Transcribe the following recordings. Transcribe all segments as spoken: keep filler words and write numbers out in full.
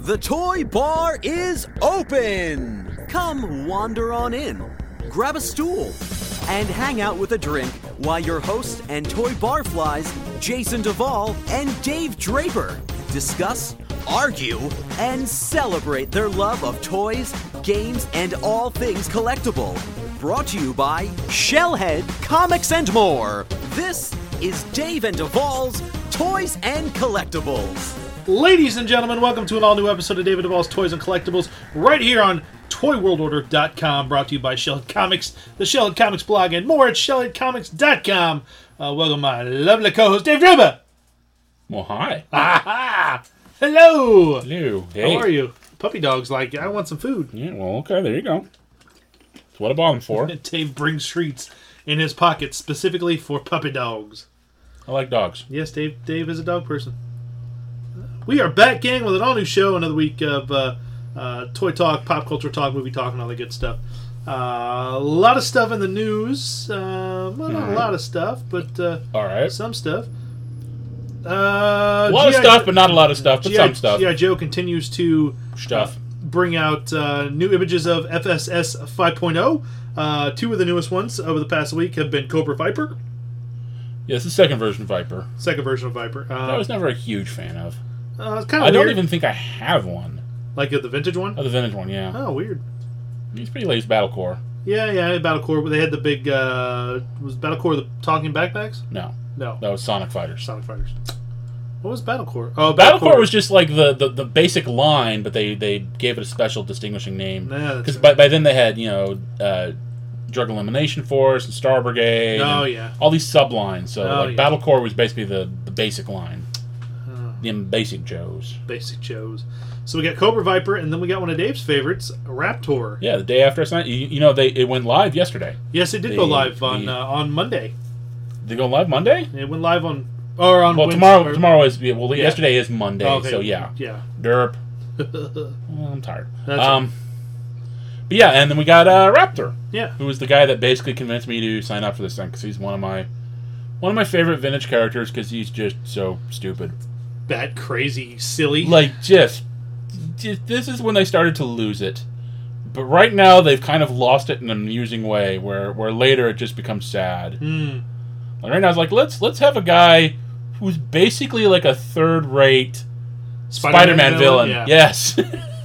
The Toy Bar is open! Come wander on in, grab a stool, and hang out with a drink while your hosts and toy barflies, Jason Duvall and Dave Draper, discuss, argue, and celebrate their love of toys, games, and all things collectible. Brought to you by Shellhead Comics and More. This is Dave and Duvall's Toys and Collectibles. Ladies and gentlemen, welcome to an all-new episode of Dave and Duvall's Toys and Collectibles, right here on Toy World Order dot com, brought to you by Shellhead Comics, the Shellhead Comics blog, and more at Shellhead Comics dot com. Uh, welcome my lovely co-host, Dave Draper. Well, hi. Ah-ha! Hello. Hello. Hey. How are you? Puppy dog's like, I want some food. Yeah, well, okay, there you go. That's what I bought them for. Dave brings treats in his pocket specifically for puppy dogs. I like dogs. Yes, Dave. Dave is a dog person. We are back, gang, with an all-new show. Another week of uh, uh, toy talk, pop culture talk, movie talk, and all that good stuff. Uh, a lot of stuff in the news. Uh, well, not a lot of stuff, but uh, all right, some stuff. Uh, a lot G I of stuff, but not a lot of stuff, but G I, some stuff. G I Joe continues to stuff. Uh, bring out uh, new images of F S S five point oh. Uh, two of the newest ones over the past week have been Cobra Viper. Yes, the second version of Viper. Second version of Viper. Uh, I was never a huge fan of. Uh, it's kind of I weird. don't even think I have one. Like uh, the vintage one? Oh, the vintage one, yeah. Oh, weird. He's pretty late. Battle Core. Yeah, yeah, Battle Core. They had the big. Uh, was Battle Core the talking backpacks? No, no, that was Sonic Fighters. Sonic Fighters. What was Battle Core? Oh, Battle Core was just like the, the, the basic line, but they, they gave it a special distinguishing name. Because right. by, by then they had, you know, uh, Drug Elimination Force and Star Brigade. Oh, and yeah. all these sublines. So oh, like, yeah. Battle Core was basically the, the basic line. Oh. Them basic Joes. Basic Joes. So we got Cobra Viper, and then we got one of Dave's favorites, Raptor. Yeah, the day after I signed, you, you know, they it went live yesterday. Yes, it did the, go live on the, uh, on Monday. They go live Monday? It went live on or on well Wednesday, tomorrow. or, Tomorrow is well. Yeah. Yesterday is Monday, oh, okay. so yeah. Yeah. Derp. Well, I'm tired. That's um, right. But yeah, and then we got uh, Raptor. Yeah. Who was the guy that basically convinced me to sign up for this thing because he's one of my one of my favorite vintage characters because he's just so stupid. Bat crazy silly. Like just, just this is when they started to lose it. But right now they've kind of lost it in an amusing way where where later it just becomes sad. Mm. Like right now it's like let's let's have a guy who's basically like a third-rate Spider-Man, Spider-Man villain. villain. Yeah. Yes.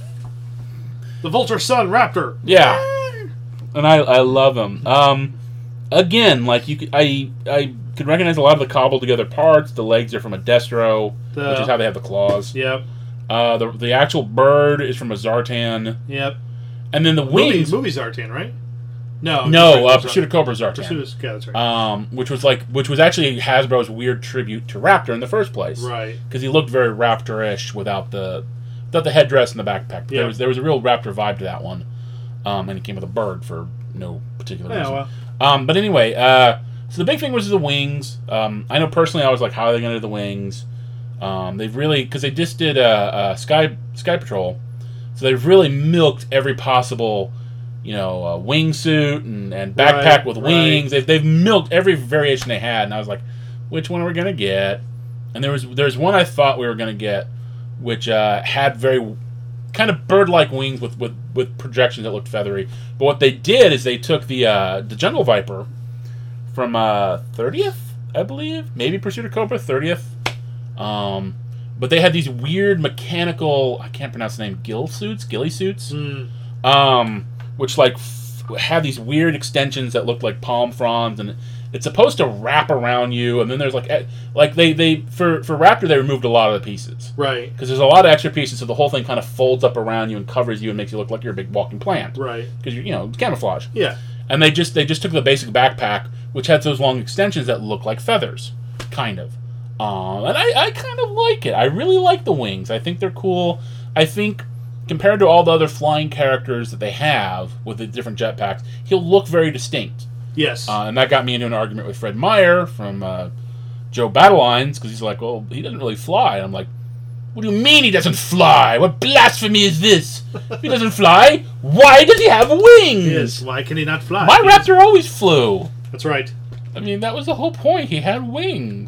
The Vulture Son Raptor. Yeah. And I I love him. Um again, like you could, I I could recognize a lot of the cobbled together parts. The legs are from a Destro, The, which is how they have the claws. Yep. Uh the the actual bird is from a Zartan. Yep. And then the wings Movie, movie Zartan, right? No. No, uh, Pursuit of Cobra Zartan. Pursuit of, yeah, that's right. Um, which was like, which was actually Hasbro's weird tribute to Raptor in the first place, right? Because he looked very Raptor-ish without the, without the headdress and the backpack. But yeah. There was there was a real Raptor vibe to that one, um, and he came with a bird for no particular yeah, reason. Well. Um, but anyway, uh, so the big thing was the wings. Um, I know personally, I was like, how are they going to do the wings? Um, they've really because they just did uh, uh, Sky Sky Patrol, so they've really milked every possible. You know, uh, wingsuit and, and backpack right, with right. wings. They've, they've milked every variation they had, and I was like, which one are we gonna get? And there was there's one I thought we were gonna get, which uh, had very kind of bird-like wings with, with, with projections that looked feathery. But what they did is they took the uh, the Jungle Viper from uh, thirtieth, I believe, maybe Pursuit of Cobra thirtieth. Um, but they had these weird mechanical, I can't pronounce the name, gill suits, ghillie suits. Mm. Um. Which like f- have these weird extensions that look like palm fronds, and it's supposed to wrap around you. And then there's like, like they, they for for Raptor they removed a lot of the pieces, right? Because there's a lot of extra pieces, so the whole thing kind of folds up around you and covers you and makes you look like you're a big walking plant, right? Because you you know it's camouflage. Yeah. And they just they just took the basic backpack, which had those long extensions that look like feathers, kind of. Um, and I, I kind of like it. I really like the wings. I think they're cool. I think. Compared to all the other flying characters that they have with the different jetpacks, he'll look very distinct. Yes. Uh, and that got me into an argument with Fred Meyer from uh, Joe Battlelines, because he's like, well, he doesn't really fly. And I'm like, what do you mean he doesn't fly? What blasphemy is this? If he doesn't fly, why does he have wings? Yes, why can he not fly? My Yes. Raptor always flew. That's right. I mean, that was the whole point. He had wings.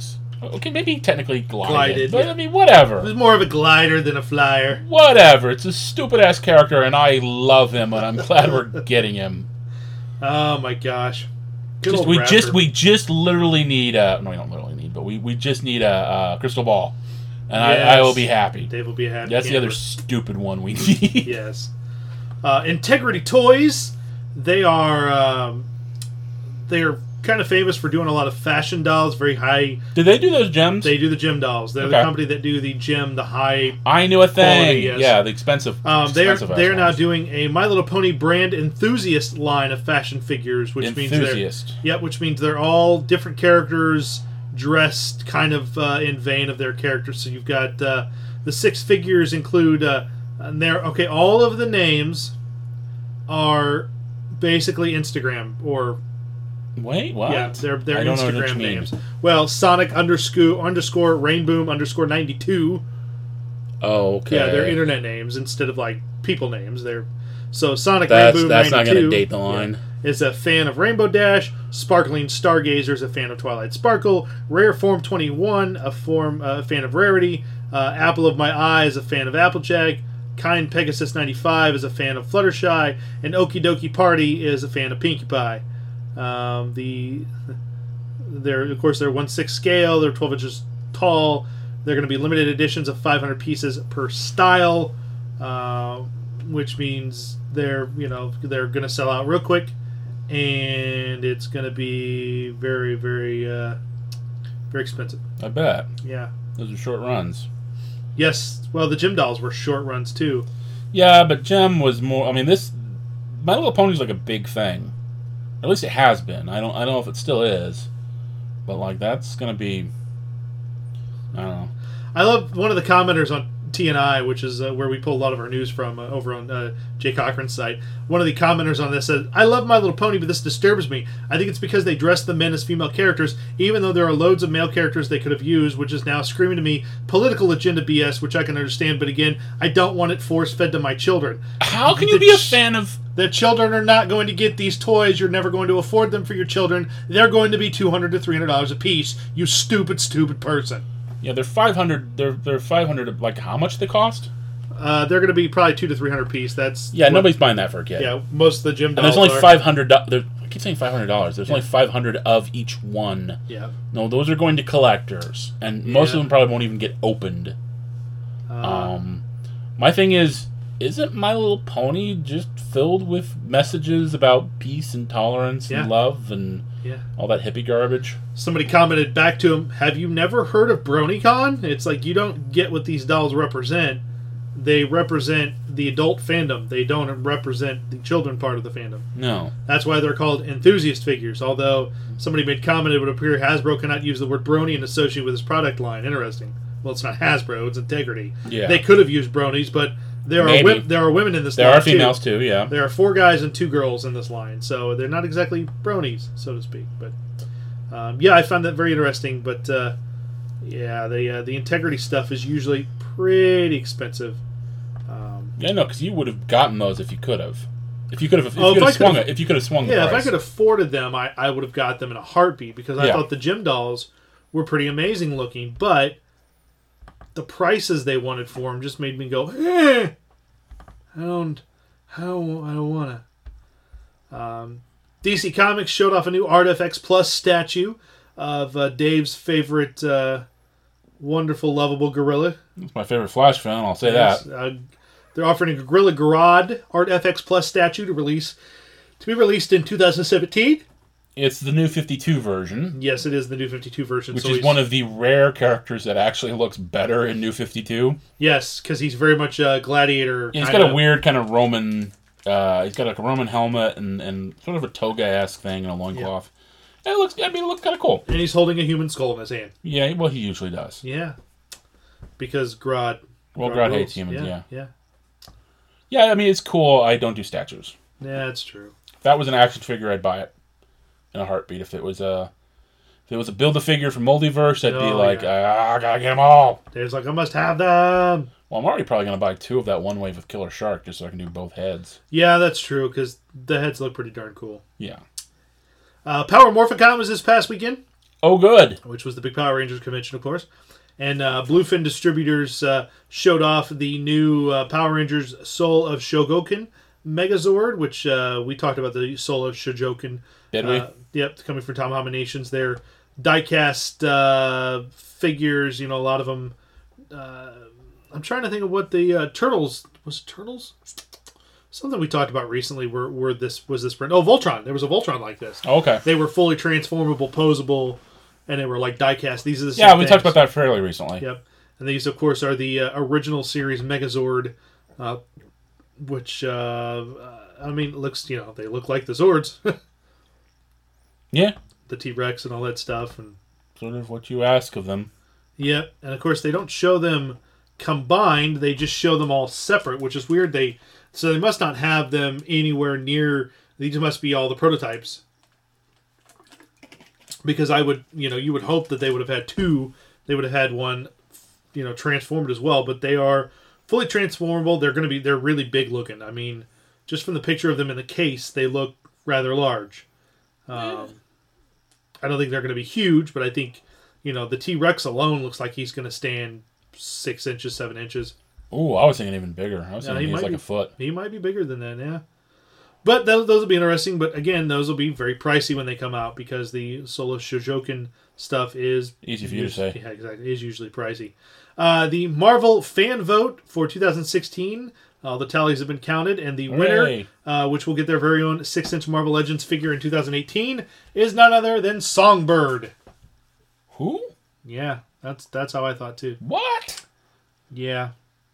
Okay, maybe technically glided, Glided, but yeah. I mean, whatever. It was more of a glider than a flyer. Whatever. It's a stupid ass character, and I love him, and I'm glad we're getting him. Oh my gosh. Good Just, old we Raptor. just we just literally need a no, we don't literally need, but we, we just need a, a crystal ball, and Yes. I, I will be happy. Dave will be happy. That's the other camper. stupid one we need. Yes. Uh, Integrity Toys. They are um, they are kind of famous for doing a lot of fashion dolls, very high. Did they do those gems? They do the gem dolls. They're the Okay. company that do the gem, the high. I knew a thing. Quality, yes. Yeah, the expensive. Um, they are expensive they are ass now ones. doing a My Little Pony brand enthusiast line of fashion figures, which means they're Enthusiast. yeah, which means they're all different characters dressed kind of uh, in vein of their characters. So you've got uh, the six figures include uh, and they're okay. All of the names are basically Instagram or Wait, what? yeah, they're they're I don't know what Instagram you mean. names. Well, Sonic underscore underscore Rainboom underscore ninety two. Oh, okay. Yeah, they're internet names instead of like people names. They're so Sonic That's Rainboom that's not ninety-two going to date the line. is a fan of Rainbow Dash. Sparkling Stargazer is a fan of Twilight Sparkle. Rare Form twenty-one, a form uh, a fan of Rarity. Uh, Apple of My Eye is a fan of Applejack. Kind Pegasus ninety-five is a fan of Fluttershy, and Okie Dokie Party is a fan of Pinkie Pie. Um, the they're of course they're one sixth scale. They're twelve inches tall. They're going to be limited editions of five hundred pieces per style, uh, which means they're you know they're going to sell out real quick, and it's going to be very very uh, very expensive. I bet. Yeah. Those are short runs. Yes. Well, the gym dolls were short runs too. Yeah, but Gem was more. I mean, this My Little Pony's like a big thing. At least it has been. I don't. I don't know if it still is, but like that's gonna be. I don't know. I love one of the commenters on T N I, which is uh, where we pull a lot of our news from uh, over on uh, Jay Cochran's site. One of the commenters on this said, I love My Little Pony, but this disturbs me. I think it's because they dress the men as female characters, even though there are loads of male characters they could have used, which is now screaming to me political agenda B S, which I can understand, but again, I don't want it force-fed to my children. How can you The be a ch- fan of? The children are not going to get these toys. You're never going to afford them for your children. They're going to be two hundred to three hundred dollars a piece, you stupid, stupid person. Yeah, they're five hundred. They're they're five hundred. Like how much they cost? Uh, they're going to be probably two to three hundred piece. That's Yeah, what- nobody's buying that for a kid. Yeah, most of the gym And dolls there's only are. five hundred. I keep saying five hundred dollars. There's only five hundred of each one. Yeah. No, those are going to collectors, and most Yeah. of them probably won't even get opened. Uh, Um, my thing is, isn't My Little Pony just filled with messages about peace and tolerance Yeah. and love and yeah. all that hippie garbage? Somebody commented back to him, have you never heard of BronyCon? It's like you don't get what these dolls represent. They represent the adult fandom. They don't represent the children part of the fandom. No. That's why they're called enthusiast figures. Although somebody made comment, it would appear Hasbro cannot use the word brony and associate with its product line. Interesting. Well, it's not Hasbro, it's Integrity. Yeah. They could have used bronies, but there are Maybe. wi- there are women in this There line are females too, yeah. There are four guys and two girls in this line, so they're not exactly bronies, so to speak. But um, yeah, I found that very interesting. But uh, yeah, the uh, the integrity stuff is usually pretty expensive. Um, Yeah, no, because you would have gotten those if you could have. If you could have, if Oh, you if could I have swung could've- it, if you could have swung the yeah, if I price. could have afforded them, I, I would have got them in a heartbeat because I Yeah. thought the gym dolls were pretty amazing looking. But the prices they wanted for them just made me go, eh, I don't, I don't, I don't want to. Um, D C Comics showed off a new Art F X Plus statue of uh, Dave's favorite uh, wonderful, lovable gorilla. It's my favorite Flash film, I'll say that. Uh, they're offering a Gorilla Grodd Art F X Plus statue to release to be released in two thousand seventeen. It's the new fifty-two version, Yes, it is the new fifty-two version. which so is he's- one of the rare characters that actually looks better in New fifty-two. yes, because he's very much a gladiator. Yeah, he's kinda- got a weird kind of Roman. Uh, he's got like a Roman helmet and, and sort of a toga-esque thing and a loincloth. And it looks. I mean, it looks kind of cool. and he's holding a human skull in his hand. Yeah, well, he usually does. Yeah, because Grodd. Well, Grodd rules. hates humans. Yeah. yeah, yeah, I mean, it's cool. I don't do statues. yeah, that's true. If that was an action figure, I'd buy it in a heartbeat. If it was a, if it was a build a figure from Multiverse, I'd be Oh, like, yeah. ah, I gotta get them all. Dave's like, I must have them. Well, I'm already probably gonna buy two of that one wave of Killer Shark just so I can do both heads. Yeah, that's true because the heads look pretty darn cool. Yeah. Uh, Power Morphicon was this past weekend. Oh, good. which was the big Power Rangers convention, of course. And uh, Bluefin Distributors uh, showed off the new uh, Power Rangers Soul of Shogoken Megazord, which uh, we talked about the Soul of Shogoken. Did we? Uh, yep, coming from Tom Nations. They're die-cast uh, figures, you know, a lot of them. Uh, I'm trying to think of what the uh, Turtles... Was it Turtles? Something we talked about recently where, where this was this print. Oh, Voltron. There was a Voltron like this. Oh, okay. They were fully transformable, posable, and they were like die-cast. These are the same Yeah, we things. talked about that fairly recently. Yep. And these, of course, are the uh, original series Megazord, uh, which, uh, I mean, looks, you know, they look like the Zords. Yeah. The T-Rex and all that stuff. And Sort of what you ask of them. Yep. And, of course, they don't show them combined. They just show them all separate, which is weird. They So they must not have them anywhere near... These must be all the prototypes. Because I would, you know, you would hope that they would have had two. They would have had one, you know, transformed as well. But they are fully transformable. They're going to be, they're really big looking. I mean, just from the picture of them in the case, they look rather large. Um, I don't think they're going to be huge, but I think, you know, the T-Rex alone looks like he's going to stand six inches, seven inches. Oh, I was thinking even bigger. I was Yeah, thinking he he was might like be- a foot. He might be bigger than that, yeah. But those, those will be interesting. But again, those will be very pricey when they come out because the Solo Shojoken stuff is... Easy for you to us- say. Yeah, exactly. Is usually pricey. Uh, the Marvel fan vote for two thousand sixteen, all the tallies have been counted, and the winner, Hooray. uh, which will get their very own six inch Marvel Legends figure in two thousand eighteen, is none other than Songbird. Who? Yeah, that's that's how I thought too. What? Yeah,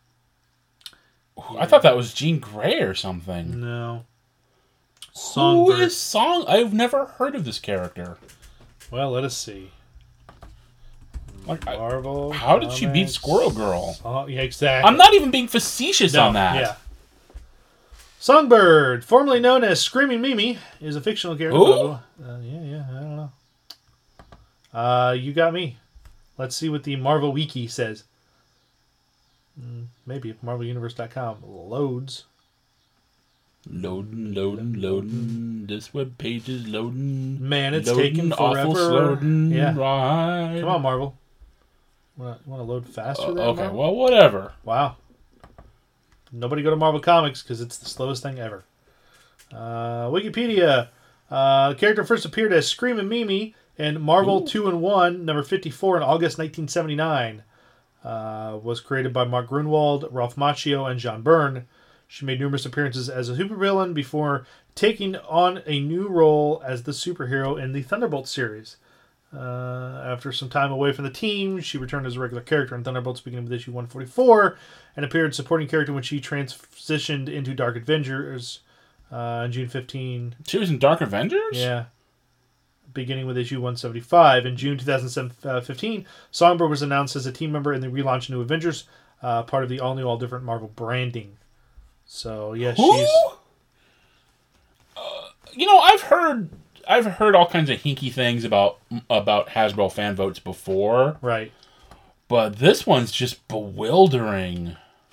I thought that was Jean Grey or something. no. Who Songbird. is Song? I've never heard of this character. Well, let us see. Like, I- Marvel. how did she beat Comics. Squirrel Girl? Oh, yeah, exactly. I'm not even being facetious No, on that. Yeah. Songbird, formerly known as Screaming Mimi, is a fictional character. Who? Uh, yeah, yeah, I don't know. Uh, you got me. Let's see what the Marvel Wiki says. Mm, maybe if Marvel Universe dot com loads. Loading, loading, loading. This web page is loading. Man, it's loading, taking awful forever. loading. Yeah. Right. Come on, Marvel. Want to load faster? Uh, there, okay, Marvel? well, whatever. Wow. Nobody go to Marvel Comics because it's the slowest thing ever. Uh, Wikipedia. Uh, the character first appeared as Screamin' Mimi in Marvel Ooh. two in one, number fifty-four in August nineteen seventy-nine. Uh, was created by Mark Grunwald, Ralph Macchio, and John Byrne. She made numerous appearances as a supervillain before taking on a new role as the superhero in the Thunderbolt series. Uh, after some time away from the team, she returned as a regular character in Thunderbolts beginning with issue one forty-four and appeared supporting character when she transitioned into Dark Avengers uh, on June fifteenth. She was in Dark Avengers? Yeah. Beginning with issue one seventy-five. In June twenty fifteen, Songbird was announced as a team member in the relaunched New Avengers, uh, part of the all-new, all-different Marvel branding. So, yeah, Who? she's... Uh, you know, I've heard... I've heard all kinds of hinky things about about Hasbro fan votes before, Right. but this one's just bewildering.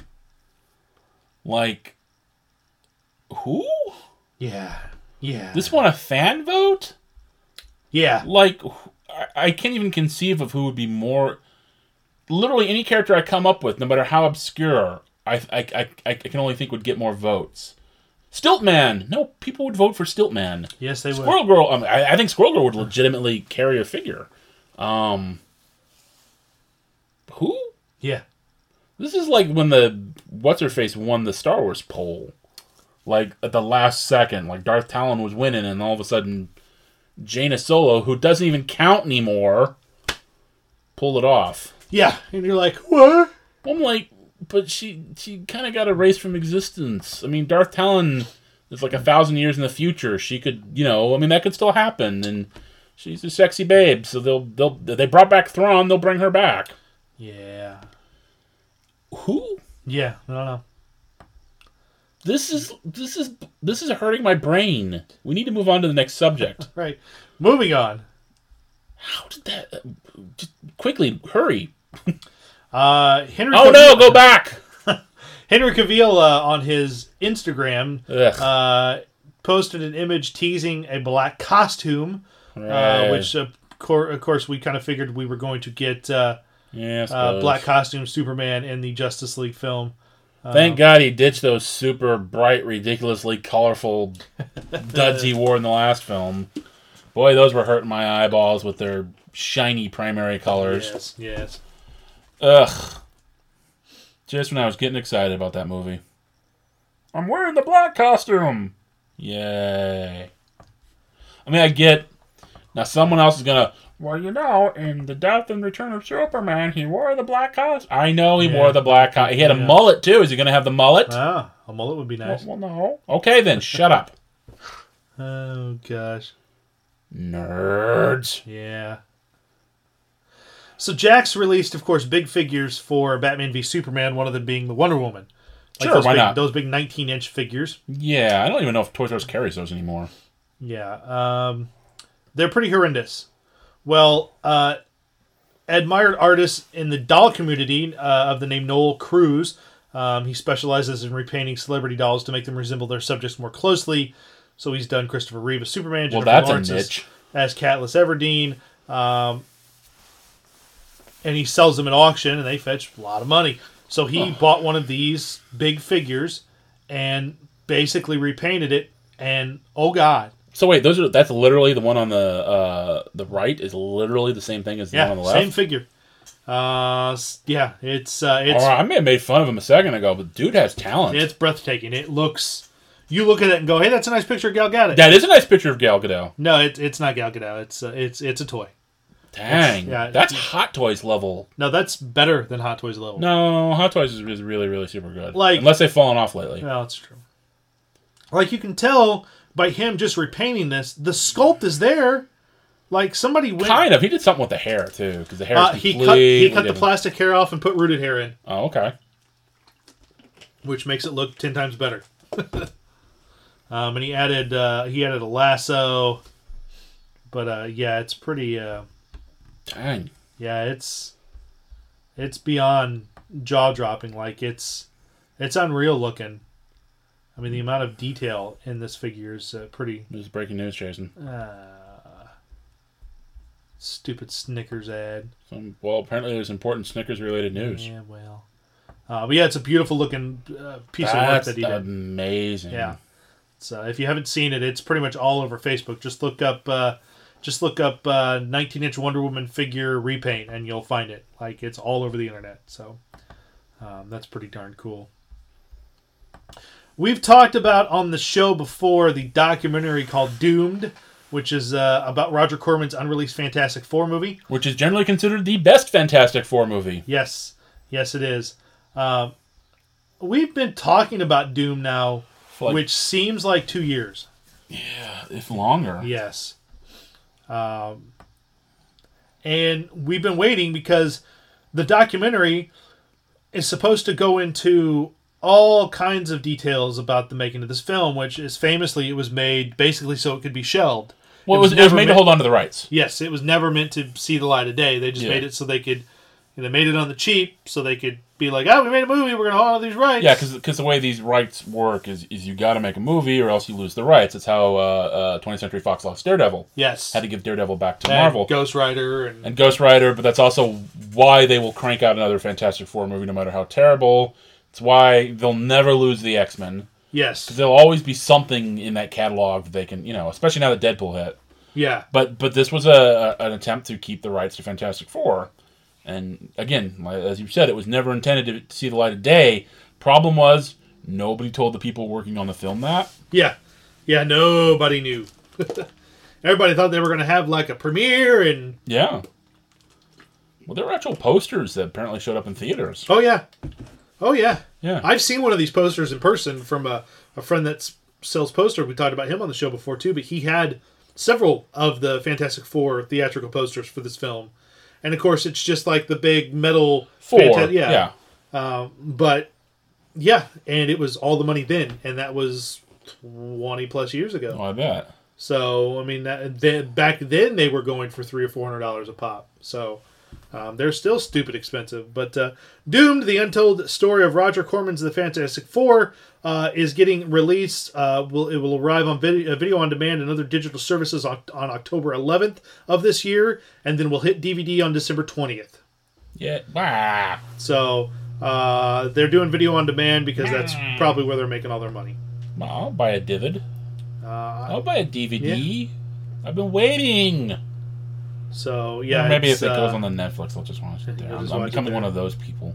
Like, who? Yeah. Yeah. This one a fan vote? Yeah. Like, I- I can't even conceive of who would be more... Literally any character I come up with, no matter how obscure, I I, I, I can only think would get more votes. Stiltman! No, people would vote for Stiltman. Yes, they would. Squirrel Girl, I, mean, I, I think Squirrel Girl would legitimately carry a figure. Um, who? Yeah. This is like when the What's-Her-Face won the Star Wars poll. Like, at the last second. Like, Darth Talon was winning, and all of a sudden, Jaina Solo, who doesn't even count anymore, pulled it off. Yeah. And you're like, what? I'm like, but she she kind of got erased from existence. I mean, Darth Talon is like a thousand years in the future. She could, you know, I mean, that could still happen. And she's a sexy babe, so they'll they'll they brought back Thrawn. They'll bring her back. Yeah. Who? Yeah. No, no. This is this is this is hurting my brain. We need to move on to the next subject. Right. Moving on. How did that? Uh, just quickly, hurry! Uh, Henry Oh Cavill, no, go back! Henry Cavill uh, on his Instagram Ugh. uh, posted an image teasing a black costume, uh, Right. which uh, cor- of course, we kind of figured we were going to get uh, Yeah, I uh, suppose. black costume Superman in the Justice League film. Thank Um, God he ditched those super bright, ridiculously colorful duds he wore in the last film. Boy, those were hurting my eyeballs with their shiny primary colors. Yes, yes. Ugh. Just when I was getting excited about that movie. I'm wearing the black costume! Yay. I mean, I get... Now, someone else is gonna... Well, you know, in the Death and Return of Superman, he wore the black costume. I know he Yeah. wore the black costume. He had a Yeah. mullet, too. Is he gonna have the mullet? Ah, a mullet would be nice. Well, well, no. Okay, then. Shut up. Oh, gosh. Nerds. Yeah. So Jax released, of course, big figures for Batman v Superman, one of them being the Wonder Woman. Like Sure, those why big, not? Those big nineteen-inch figures. Yeah, I don't even know if Toys R Us carries those anymore. Yeah. Um, they're pretty horrendous. Well, uh, admired artist in the doll community uh, of the name Noel Cruz. Um, he specializes in repainting celebrity dolls to make them resemble their subjects more closely. So he's done Christopher Reeve as Superman, Well, Jennifer that's a Lawrence as, niche. as Katniss Everdeen. Um, and he sells them at auction, and they fetch a lot of money. So he bought one of these big figures and basically repainted it. And, oh, God. So wait, those are that's literally the one on the uh, the right is literally the same thing as the Yeah, one on the left. same figure. Uh, s- yeah, it's uh, it's All right, I may have made fun of him a second ago, but dude has talent. it's breathtaking. It looks. You look at it and go, "Hey, that's a nice picture of Gal Gadot." That is a nice picture of Gal Gadot. No, it, it's not Gal Gadot. It's uh, it's it's a toy. Dang, yeah, that's it- Hot Toys level. No, that's better than Hot Toys level. No, Hot Toys is, is really, really super good. Like- unless they've fallen off lately. Well, it's true. Like you can tell by him just repainting this, the sculpt is there. Like somebody went. Kind of. He did something with the hair too, because the hair Uh, is he completely cut he cut the different. plastic hair off and put rooted hair in, Oh, okay. which makes it look ten times better. um, and he added uh, he added a lasso, but uh, yeah, it's pretty. Uh, Dang. yeah, it's it's beyond jaw dropping. Like it's it's unreal looking. I mean, the amount of detail in this figure is uh, pretty. This is breaking news, Jason. Uh, stupid Snickers ad. Some, well, apparently there's important Snickers-related news. Yeah, well. Uh, but yeah, it's a beautiful looking uh, piece of work That's that he did. amazing. Yeah. So if you haven't seen it, it's pretty much all over Facebook. Just look up, uh, just look up uh, nineteen-inch Wonder Woman figure repaint, and you'll find it. Like it's all over the internet. So um, that's pretty darn cool. We've talked about on the show before the documentary called Doomed, which is uh, about Roger Corman's unreleased Fantastic Four movie. Which is generally considered the best Fantastic Four movie. Yes, yes, it is. Uh, we've been talking about Doom now, Like- which seems like two years. Yeah, if longer. Yes. Um, and we've been waiting because the documentary is supposed to go into all kinds of details about the making of this film, which is famously, it was made basically so it could be shelved. Well, it was, it was never made to meant- hold on to the rights. Yes, it was never meant to see the light of day. They just Yeah. made it so they could, and they made it on the cheap so they could be like, oh, we made a movie, we're going to hold on to these rights. Yeah, because the way these rights work is, is you got to make a movie or else you lose the rights. It's how uh, uh, twentieth Century Fox lost Daredevil. Yes. Had to give Daredevil back to And Marvel. Ghost Rider. And, and Ghost Rider, but that's also why they will crank out another Fantastic Four movie no matter how terrible. It's why they'll never lose the X-Men. yes. There'll always be something in that catalog that they can, you know, especially now that Deadpool hit. Yeah. But but this was a, a an attempt to keep the rights to Fantastic Four. And again, like- as you said, it was never intended to, to see the light of day. Problem was, nobody told the people working on the film that. Yeah. Yeah, nobody knew. Everybody thought they were going to have like a premiere and... Yeah. Well, there were actual posters that apparently showed up in theaters. Oh, yeah. Oh, yeah. Yeah. I've seen one of these posters in person from a, a friend that sells posters. We talked about him on the show before, too, but he had several of the Fantastic Four theatrical posters for this film. And, of course, it's just like the big metal... Four. Fanta- yeah. yeah. Uh, but, yeah, and it was all the money then, and that was twenty plus years ago. Oh, I bet. So, I mean, that, then, back then they were going for three or four hundred dollars a pop. So, Um, they're still stupid expensive. But uh, Doomed, the untold story of Roger Corman's The Fantastic Four, uh, is getting released. Uh, will It will arrive on video, video on demand and other digital services on, on October eleventh of this year, and then will hit D V D on December twentieth. Yeah. Bah. So uh, they're doing video on demand because that's probably where they're making all their money. I'll buy a Divid. Uh, I'll buy a D V D. Yeah. I've been waiting. So yeah, or maybe if it's, it goes uh, on the Netflix, I'll just watch it there. You'll I'm, just I'm watch it becoming there. one of those people.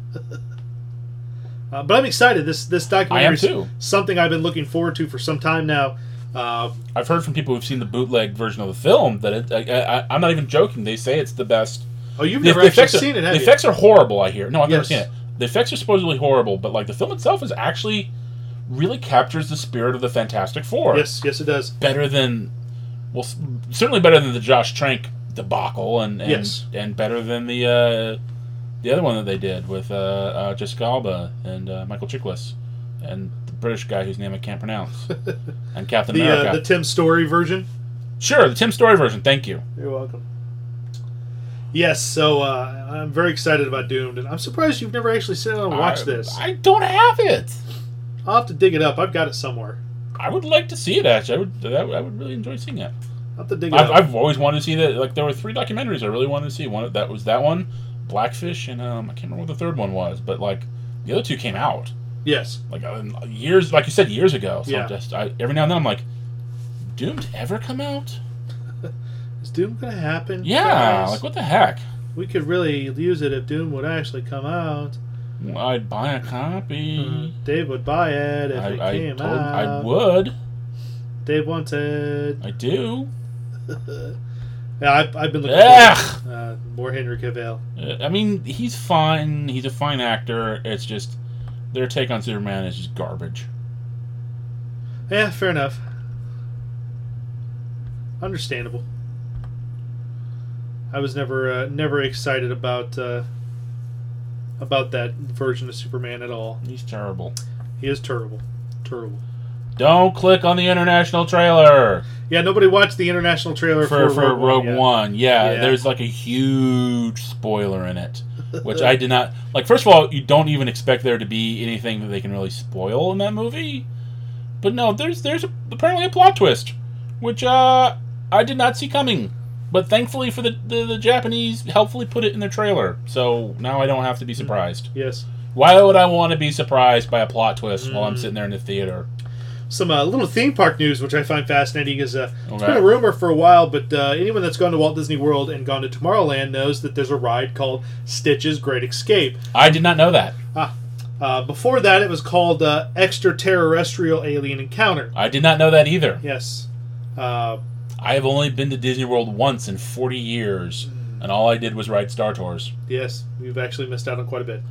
uh, but I'm excited. This this documentary I am is too. something I've been looking forward to for some time now. Uh, I've heard from people who've seen the bootleg version of the film that it, I, I, I'm not even joking. They say it's the best. oh, you've The, never the actually effects are, seen it, have the you? effects are horrible, I hear. No, I've never Yes. seen it. The effects are supposedly horrible, but like the film itself is actually really captures the spirit of the Fantastic Four. Yes, yes, it does. Better than, well, s- certainly better than the Josh Trank debacle, and and, Yes. and better than the uh, the other one that they did with uh, uh, Jessica Alba and uh, Michael Chiklis and the British guy whose name I can't pronounce and Captain The America. uh, the Tim Story version. Sure, the Tim Story version. Thank you. You're welcome. Yes, so uh, I'm very excited about Doomed, and I'm surprised you've never actually sat down and watched I, this. I don't have it. I'll have to dig it up. I've got it somewhere. I would like to see it. Actually, I would. I would I would really enjoy seeing it. I'll have to dig it I've, up. I've always wanted to see that. Like there were three documentaries I really wanted to see. One that was that one, Blackfish, and um, I can't remember what the third one was. But like the other two came out Yes. like uh, years, like you said, years ago. So Yeah. I'm just I, every now and then I'm like, Doomed ever come out? Is Doom going to happen? Yeah, guys? like what the heck? We could really use it if Doom would actually come out. I'd buy a copy. Dave would buy it if I, it I came told out. I would. Dave wants it. I do. Yeah, I've, I've been looking Ugh. for uh, more Henry Cavill. Uh, I mean, he's fine. He's a fine actor. It's just their take on Superman is just garbage. Yeah, fair enough. Understandable. I was never uh, never excited about uh, about that version of Superman at all. He's terrible. He is terrible. Terrible. Don't click on the international trailer Yeah, nobody watched the international trailer for, for, for Rogue yet. One. Yeah, Yeah. there's like a huge spoiler in it, which I did not like. First of all, you don't even expect there to be anything that they can really spoil in that movie. But no, there's there's a, apparently a plot twist, which uh, I did not see coming. But thankfully for the, the the Japanese, helpfully put it in their trailer, so now I don't have to be surprised. Yes. Why would I want to be surprised by a plot twist while I'm sitting there in the theater? Some uh, little theme park news, which I find fascinating, is uh, it's Okay. been a rumor for a while, but uh, anyone that's gone to Walt Disney World and gone to Tomorrowland knows that there's a ride called Stitch's Great Escape. I did not know that. Ah, uh, before that, it was called uh, Extraterrestrial Alien Encounter. I did not know that either. Yes. Uh, I have only been to Disney World once in forty years, and all I did was ride Star Tours. yes, you've actually missed out on quite a bit.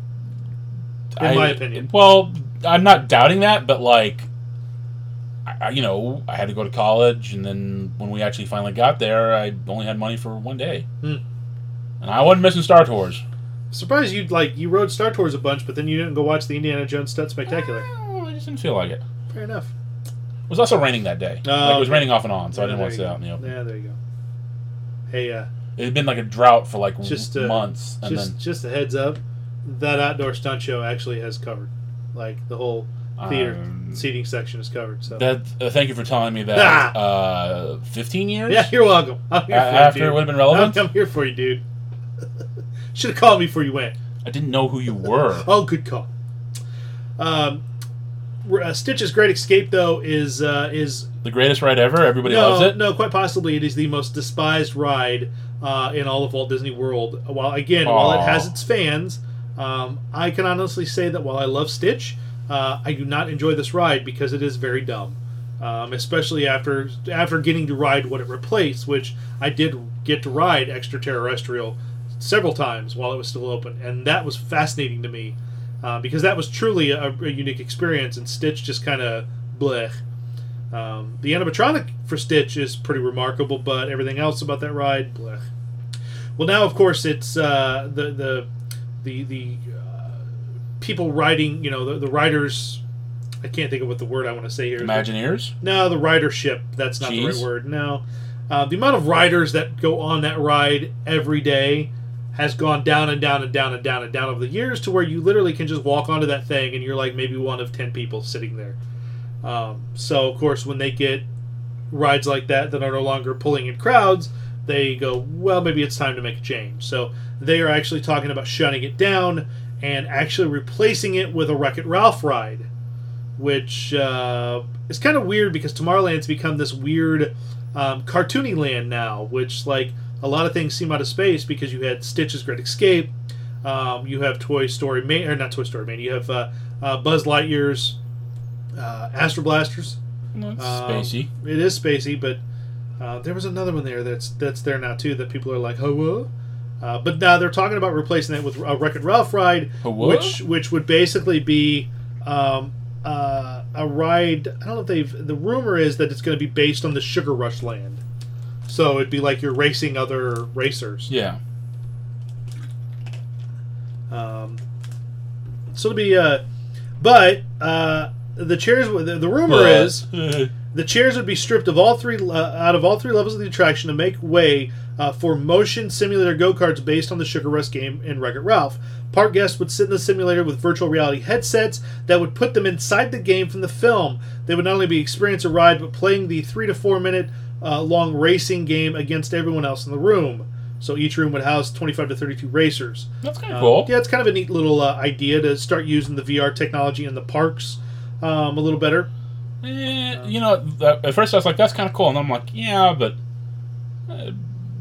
In I- my opinion. Well, I'm not doubting that, but like, I, I- you know, I had to go to college, and then when we actually finally got there, I only had money for one day, Hmm. and I wasn't missing Star Tours. Surprised you like you rode Star Tours a bunch, but then you didn't go watch the Indiana Jones Stunt Spectacular. Oh, I just didn't feel like it. Fair enough. It was also raining that day. Oh, like, it was okay. raining off and on, so I Yeah, didn't want to there sit you out in the open. go. Yeah, there you go. Hey, uh, It had been like a drought for like Just, w- uh, months, and just then just a heads up, that outdoor stunt show actually has covered, like the whole theater Um, seating section is covered. So that. Uh, thank you for telling me that. Ah! Uh, Fifteen years. yeah, you're welcome. I'm here A- for after you, it dude. would've been relevant? I'm, I'm here for you, dude. Should have called me before you went. I didn't know who you were. Oh, good call. Um, uh, Stitch's Great Escape, though, is uh, is The greatest ride ever. Everybody no, loves it. no, quite possibly it is the most despised ride uh, in all of Walt Disney World. While again, while it Aw. has its fans, um, I can honestly say that while I love Stitch, uh, I do not enjoy this ride because it is very dumb. Um, especially after after getting to ride what it replaced, which I did get to ride Extraterrestrial several times while it was still open, and that was fascinating to me uh, because that was truly a, a unique experience, and Stitch just kind of blech. Um, the animatronic for Stitch is pretty remarkable, but everything else about that ride, blech. Well, now of course it's uh, the the the the uh, people riding, you know, the, the riders. I can't think of what the word I want to say here. Imagineers. No, the ridership. That's not the Cheese? right word. No, uh, the amount of riders that go on that ride every day has gone down and down and down and down and down over the years to where you literally can just walk onto that thing and you're like maybe one of ten people sitting there. Um, so, of course, when they get rides like that that are no longer pulling in crowds, they go, well, maybe it's time to make a change. So they are actually talking about shutting it down and actually replacing it with a Wreck-It Ralph ride, which uh, is kind of weird because Tomorrowland's become this weird um, cartoony land now, which, like, a lot of things seem out of space because you had Stitch's Great Escape, um, you have Toy Story Man, or not Toy Story Man, you have uh, uh, Buzz Lightyear's uh, Astro Blasters. Well, it's Um, spacey. It is spacey, but uh, there was another one there that's that's there now too that people are like, oh, what? Uh, but now they're talking about replacing that with a Wreck-It Ralph ride, What? which which would basically be um, uh, a ride. I don't know if they've. The rumor is that it's going to be based on the Sugar Rush land, so it'd be like you're racing other racers. Yeah. Um, so it'll be. Uh, but uh, the chairs. The, the rumor is. The chairs would be stripped of all three uh, out of all three levels of the attraction to make way uh, for motion simulator go-karts based on the Sugar Rush game in Wreck-It Ralph. Park guests would sit in the simulator with virtual reality headsets that would put them inside the game from the film. They would not only be experiencing a ride, but playing the three to four minute uh, long racing game against everyone else in the room. So each room would house twenty-five to thirty-two racers. That's kind of Um, cool. Yeah, it's kind of a neat little uh, idea to start using the V R technology in the parks um, a little better. Eh, you know, th- at first I was like, that's kind of cool. And then I'm like, yeah, but uh,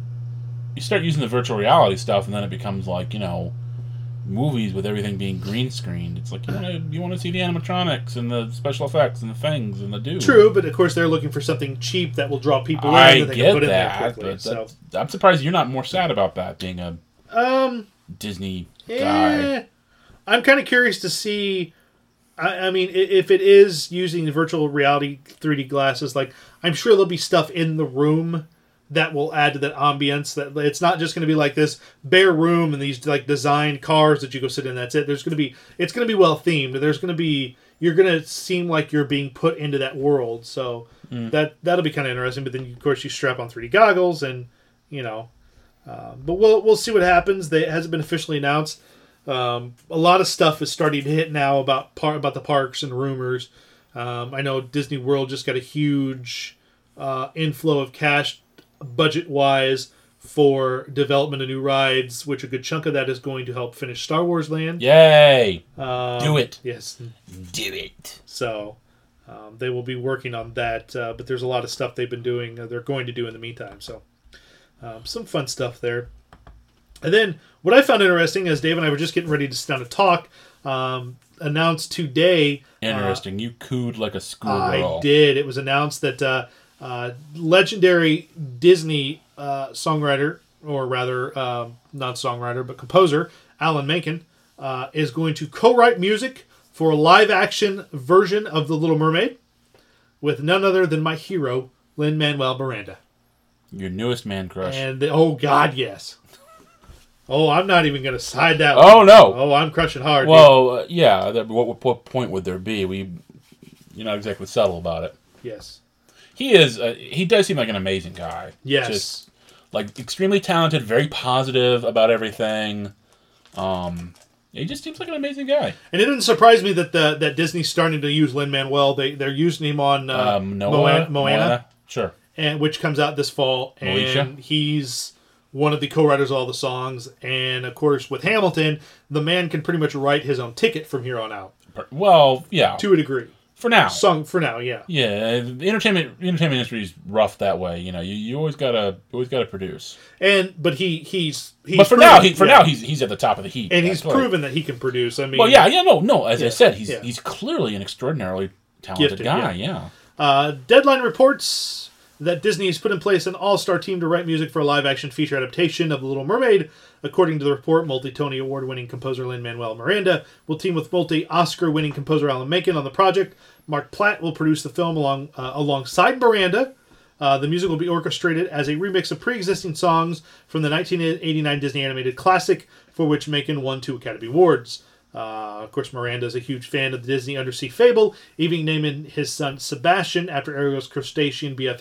you start using the virtual reality stuff, and then it becomes like, you know, movies with everything being green screened. It's like, you want to you want to see the animatronics and the special effects and the things and the do. True, but of course they're looking for something cheap that will draw people in I that they get can put in there that, quickly. but So, that's- I'm surprised you're not more sad about that, being a um, Disney guy. eh, I'm kind of curious to see. I, I mean, i- if it is using virtual reality three D glasses, like I'm sure there'll be stuff in the room that will add to that ambience. That it's not just going to be like this bare room and these like designed cars that you go sit in. That's it. There's going to be it's going to be well themed. There's going to be you're going to seem like you're being put into that world. So Mm. that that'll be kind of interesting. But then of course you strap on three D goggles and you know. Uh, but we'll we'll see what happens. They, it hasn't been officially announced. Um, a lot of stuff is starting to hit now about par- about the parks and rumors. Um, I know Disney World just got a huge uh, inflow of cash budget wise for development of new rides, which a good chunk of that is going to help finish Star Wars Land. Yay! Um, Do it. Yes. Do it. So um, they will be working on that, uh, but there's a lot of stuff they've been doing. Uh, they're going to do in the meantime. So um, some fun stuff there. And then what I found interesting, as Dave and I were just getting ready to sit down to talk, um, announced today. Interesting. you cooed like a Uh, schoolgirl. I did. It was announced that uh, uh, legendary Disney uh, songwriter, or rather um, not songwriter, but composer, Alan Menken, uh, is going to co-write music for a live-action version of The Little Mermaid with none other than my hero, Lin-Manuel Miranda. Your newest man crush. And the, oh God, yes. Oh, I'm not even going to side that. one. oh no! Oh, I'm crushing hard. Well, uh, yeah. That, what, what point would there be? We, you're not exactly subtle about it. Yes. He is. Uh, he does seem like an amazing guy. Yes. Just like extremely talented, very positive about everything. Um, he just seems like an amazing guy. And it didn't surprise me that the, that Disney's starting to use Lin-Manuel. They they're using him on uh, Um, Noah, Moana, Moana, Moana? Sure. and which comes out this fall. And Moesha? he's one of the co-writers of all the songs. And of course, with Hamilton, the man can pretty much write his own ticket from here on out Per- Well, yeah. to a degree. For now. Song for now, yeah. Yeah, the entertainment the entertainment industry is rough that way. You know, you, you always gotta you always gotta produce. And but he he's, he's but for proven- now, he, for yeah. now he's he's at the top of the heap. and he's That's right. proven that he can produce. I mean, Well, yeah, yeah, no, no. As I Yeah, said, he's yeah. he's clearly an extraordinarily talented Gifted, guy. Yeah. Uh, Deadline reports that Disney has put in place an all-star team to write music for a live-action feature adaptation of The Little Mermaid. According to the report, multi-Tony Award-winning composer Lin-Manuel Miranda will team with multi-Oscar-winning composer Alan Menken on the project. Mark Platt will produce the film along uh, alongside Miranda. Uh, the music will be orchestrated as a remix of pre-existing songs from the nineteen eighty-nine Disney animated classic, for which Menken won two Academy Awards. Uh, of course, Miranda is a huge fan of the Disney undersea fable, even naming his son Sebastian after Ariel's crustacean B F F.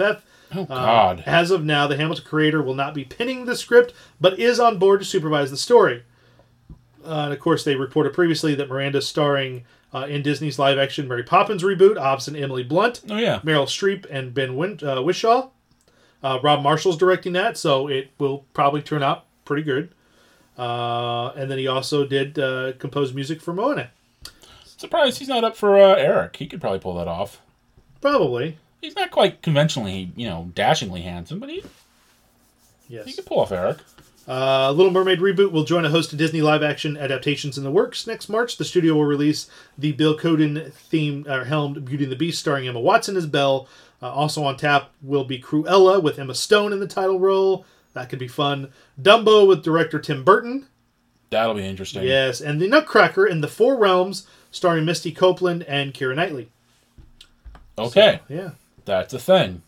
Oh, God. Uh, as of now, the Hamilton creator will not be pinning the script, but is on board to supervise the story. Uh, and, of course, they reported previously that Miranda's starring uh, in Disney's live-action Mary Poppins reboot, opposite Emily Blunt, Oh, yeah. Meryl Streep, and Ben Win- uh, Whishaw. Uh, Rob Marshall's directing that, so it will probably turn out pretty good. Uh, and then he also did uh, compose music for Moana. Surprised he's not up for uh, Eric. He could probably pull that off. Probably. He's not quite conventionally, you know, dashingly handsome, but he, Yes. he could pull off Eric. Uh, Little Mermaid reboot will join a host of Disney live-action adaptations in the works. Next March, the studio will release the Bill Coden-themed, uh, helmed Beauty and the Beast starring Emma Watson as Belle. Uh, also on tap will be Cruella with Emma Stone in the title role. That could be fun. Dumbo with director Tim Burton. That'll be interesting. Yes, and The Nutcracker in the Four Realms starring Misty Copeland and Keira Knightley. Okay. So, yeah. That's a thing.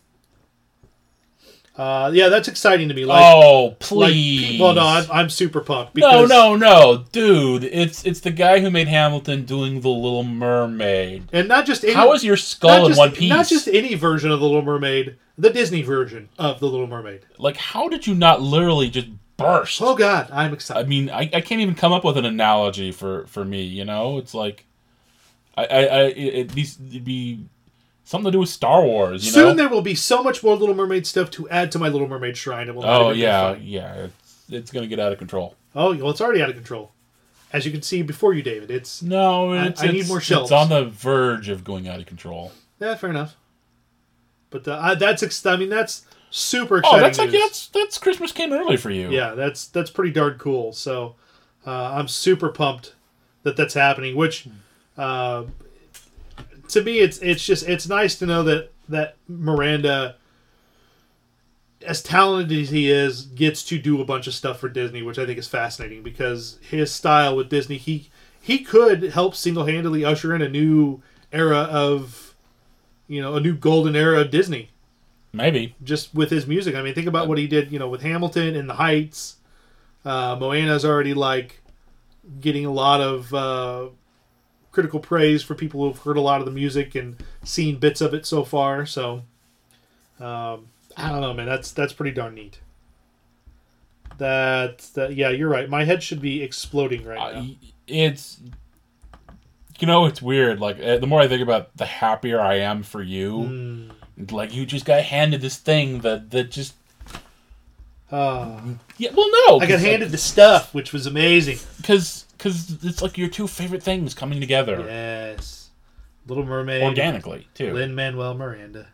Uh, yeah, that's exciting to me. Like, oh, please. Like, well, no, I'm, I'm super pumped. No, Because, no, no. Dude, it's it's the guy who made Hamilton doing The Little Mermaid. And not just any... How is your skull not in just, one piece? Not just any version of The Little Mermaid, the Disney version of The Little Mermaid. Like, how did you not literally just burst? Oh, God, I'm I excited. mean, I, I can't even come up with an analogy for, for me, you know? It's like... I, I, I it needs to be... something to do with Star Wars, you Soon know? there will be so much more Little Mermaid stuff to add to my Little Mermaid shrine. It will not Oh, even be yeah, fun. yeah. It's, it's going to get out of control. Oh, well, it's already out of control. As you can see before you, David. It's... No, I- it's, I need it's- more shelves. It's on the verge of going out of control. Yeah, fair enough. But uh, I- that's... Ex- I mean, that's super Oh, exciting that's like news. that's that's Christmas came early for you. Yeah, that's that's pretty darn cool. So uh, I'm super pumped that that's happening. Which, uh, to me, it's it's just it's nice to know that that Miranda, as talented as he is, gets to do a bunch of stuff for Disney, which I think is fascinating because his style with Disney, he he could help single handedly usher in a new era of, you know, a new golden era of Disney. Maybe. Just with his music. I mean, think about what he did, you know, with Hamilton and The Heights. Uh, Moana's already, like, getting a lot of uh, critical praise for people who have heard a lot of the music and seen bits of it so far. So, um, I don't know, man. That's that's pretty darn neat. That, that yeah, you're right. My head should be exploding right now. Uh, it's, you know, it's weird. Like, uh, the more I think about, the happier I am for you. Mm. Like, you just got handed this thing that, that just... Uh, Yeah, well, no. I got handed the stuff, which was amazing. Because it's like your two favorite things coming together. Yes. Little Mermaid. Organically, too. Lin-Manuel Miranda.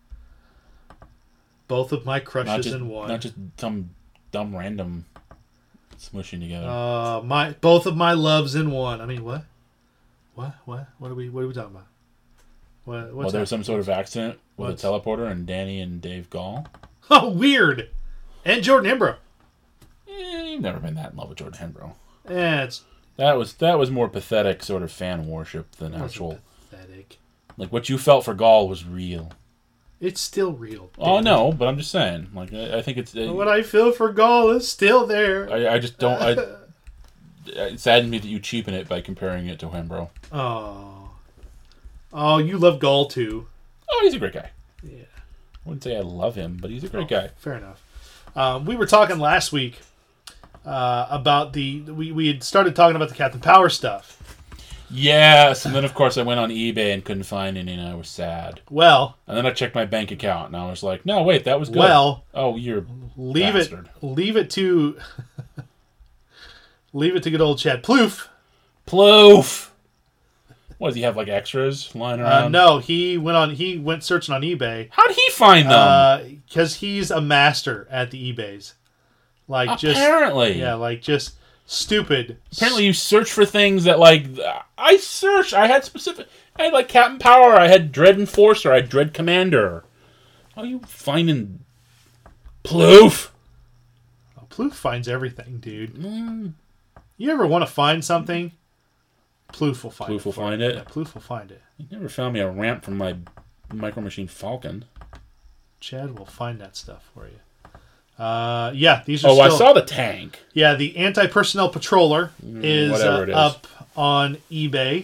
Both of my crushes not just, in one. Not just some dumb random smushing together. Uh, my both of my loves in one. I mean, what? What? What? What are we? What are we talking about? What? What's well, there was some sort of accident with What's- a teleporter and Danny and Dave Gall. Oh, weird. And Jordan Hembrough. Eh, you've never been that in love with Jordan Hembrough. Yeah, it's That was that was more pathetic sort of fan worship than actual. pathetic. Like, what you felt for Gall was real. It's still real. Oh, damn no, but I'm just saying. Like, I, I think it's... it. Uh, What I feel for Gaul is still there. I, I just don't... I, it saddens me that you cheapen it by comparing it to Hembrough. Oh. Oh, you love Gaul too. Oh, he's a great guy. Yeah. I wouldn't say I love him, but he's a great Oh, guy. Fair enough. Um, we were talking last week uh, about the... We, we had started talking about the Captain Power stuff. Yes, and then, of course, I went on eBay and couldn't find any, and I was sad. Well... And then I checked my bank account, and I was like, no, wait, that was good. Well... Oh, you're Leave bastard. it. Leave it to... leave it to good old Chad Plouffe. Ploof! What, does he have, like, extras lying around? Uh, no, he went on. He went searching on eBay How did he find them? because he's a master at the eBays. Like just Apparently. yeah, like just stupid. Apparently, you search for things that, like, I searched. I had specific. I had, like, Captain Power. I had Dread Enforcer. I had Dread Commander. How are you finding Ploof? Oh, Plouffe finds everything, dude. Mm, You ever want to find something? Plouffe will find Ploof it. will for find you. it? Yeah, Plouffe will find it. you never found me a ramp from my Micro Machine Falcon. Chad will find that stuff for you. Uh, yeah, these are. Oh, still, I saw the tank. Yeah, the anti-personnel patroller is whatever uh, it is. up on eBay.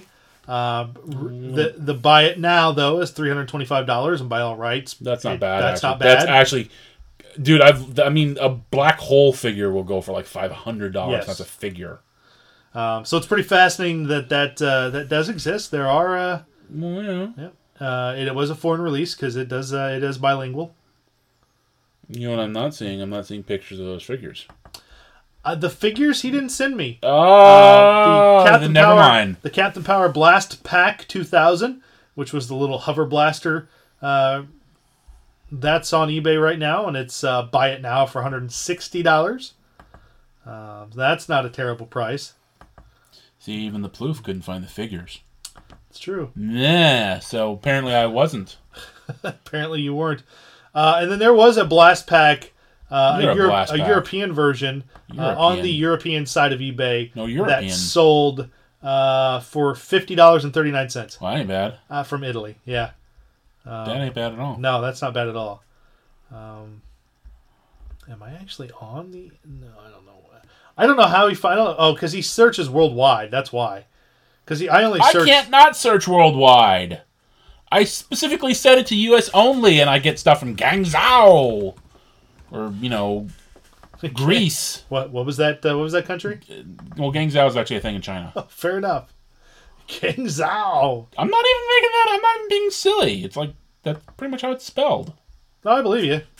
Uh, the the buy it now though is three hundred twenty five dollars, and by all rights, That's not it- bad. That's actually. not bad. That's actually, dude. I've. I mean, a black hole figure will go for like five hundred dollars. Yes. That's a figure. Um, so it's pretty fascinating that that uh, that does exist. There are, uh, Well, yeah. yeah, uh, it, it was a foreign release because it does uh, it is bilingual. You know what I'm not seeing? I'm not seeing pictures of those figures. Uh, the figures he didn't send me. Oh, Uh, the Captain never Power, mind. The Captain Power Blast Pack two thousand, which was the little hover blaster. Uh, that's on eBay right now, and it's uh, buy it now for one hundred sixty dollars. Uh, that's not a terrible price. See, even the Plouf couldn't find the figures. It's true. Yeah, so apparently I wasn't. Apparently you weren't. Uh, and then there was a Blast Pack, uh, You're a, a Euro- Blast a Pack. European version uh, European. on the European side of eBay. No, European. That sold uh, for fifty dollars and thirty-nine cents Well, that ain't bad. uh, from Italy. Yeah. that ain't bad at all. No, that's not bad at all. Um, am I actually on the? No, I don't know. I don't know how he find. Oh, because he searches worldwide. That's why. Because I only I search. can't not search worldwide. I specifically set it to U S only, and I get stuff from Guangzhou. Or, you know, Greece. What? What was that? Uh, what was that country? Well, Guangzhou is actually a thing in China. Oh, fair enough. Guangzhou. I'm not even making that. I'm not even being silly. It's like, that's pretty much how it's spelled. No, I believe you.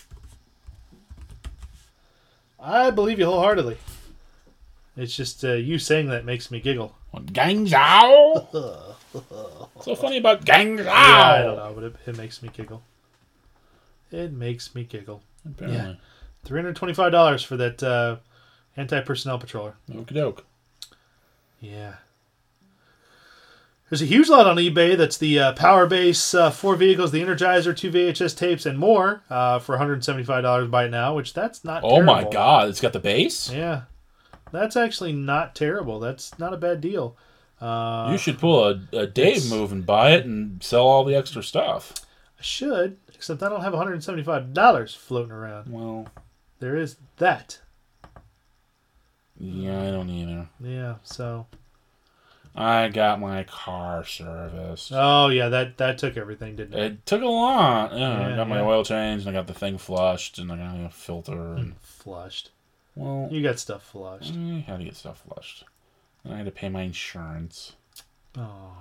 I believe you wholeheartedly. It's just uh, you saying that makes me giggle. Guangzhou? What's so funny about Guangzhou? Yeah, I don't know, but it, it makes me giggle. It makes me giggle. Apparently. Yeah. three hundred twenty-five dollars for that uh, anti-personnel patroller. Okie doke. Yeah. There's a huge lot on eBay. That's the uh, Power Base, uh, four vehicles, the Energizer, two V H S tapes, and more uh, for one hundred seventy-five dollars by now, which that's not Oh terrible. my god, it's got the base? Yeah. That's actually not terrible. That's not a bad deal. Uh, You should pull a, a Dave it's- move and buy it and sell all the extra stuff. I should, except I don't have one hundred seventy-five dollars floating around. Well, There is that. yeah, I don't either. Yeah, so... I got my car serviced. Oh, yeah, that, that took everything, didn't it? It took a lot. Yeah, I Yeah, got my yeah. oil changed, and I got the thing flushed, and I got a filter. And, Flushed. well, You got stuff flushed. I had to get stuff flushed. And I had to pay my insurance. Oh.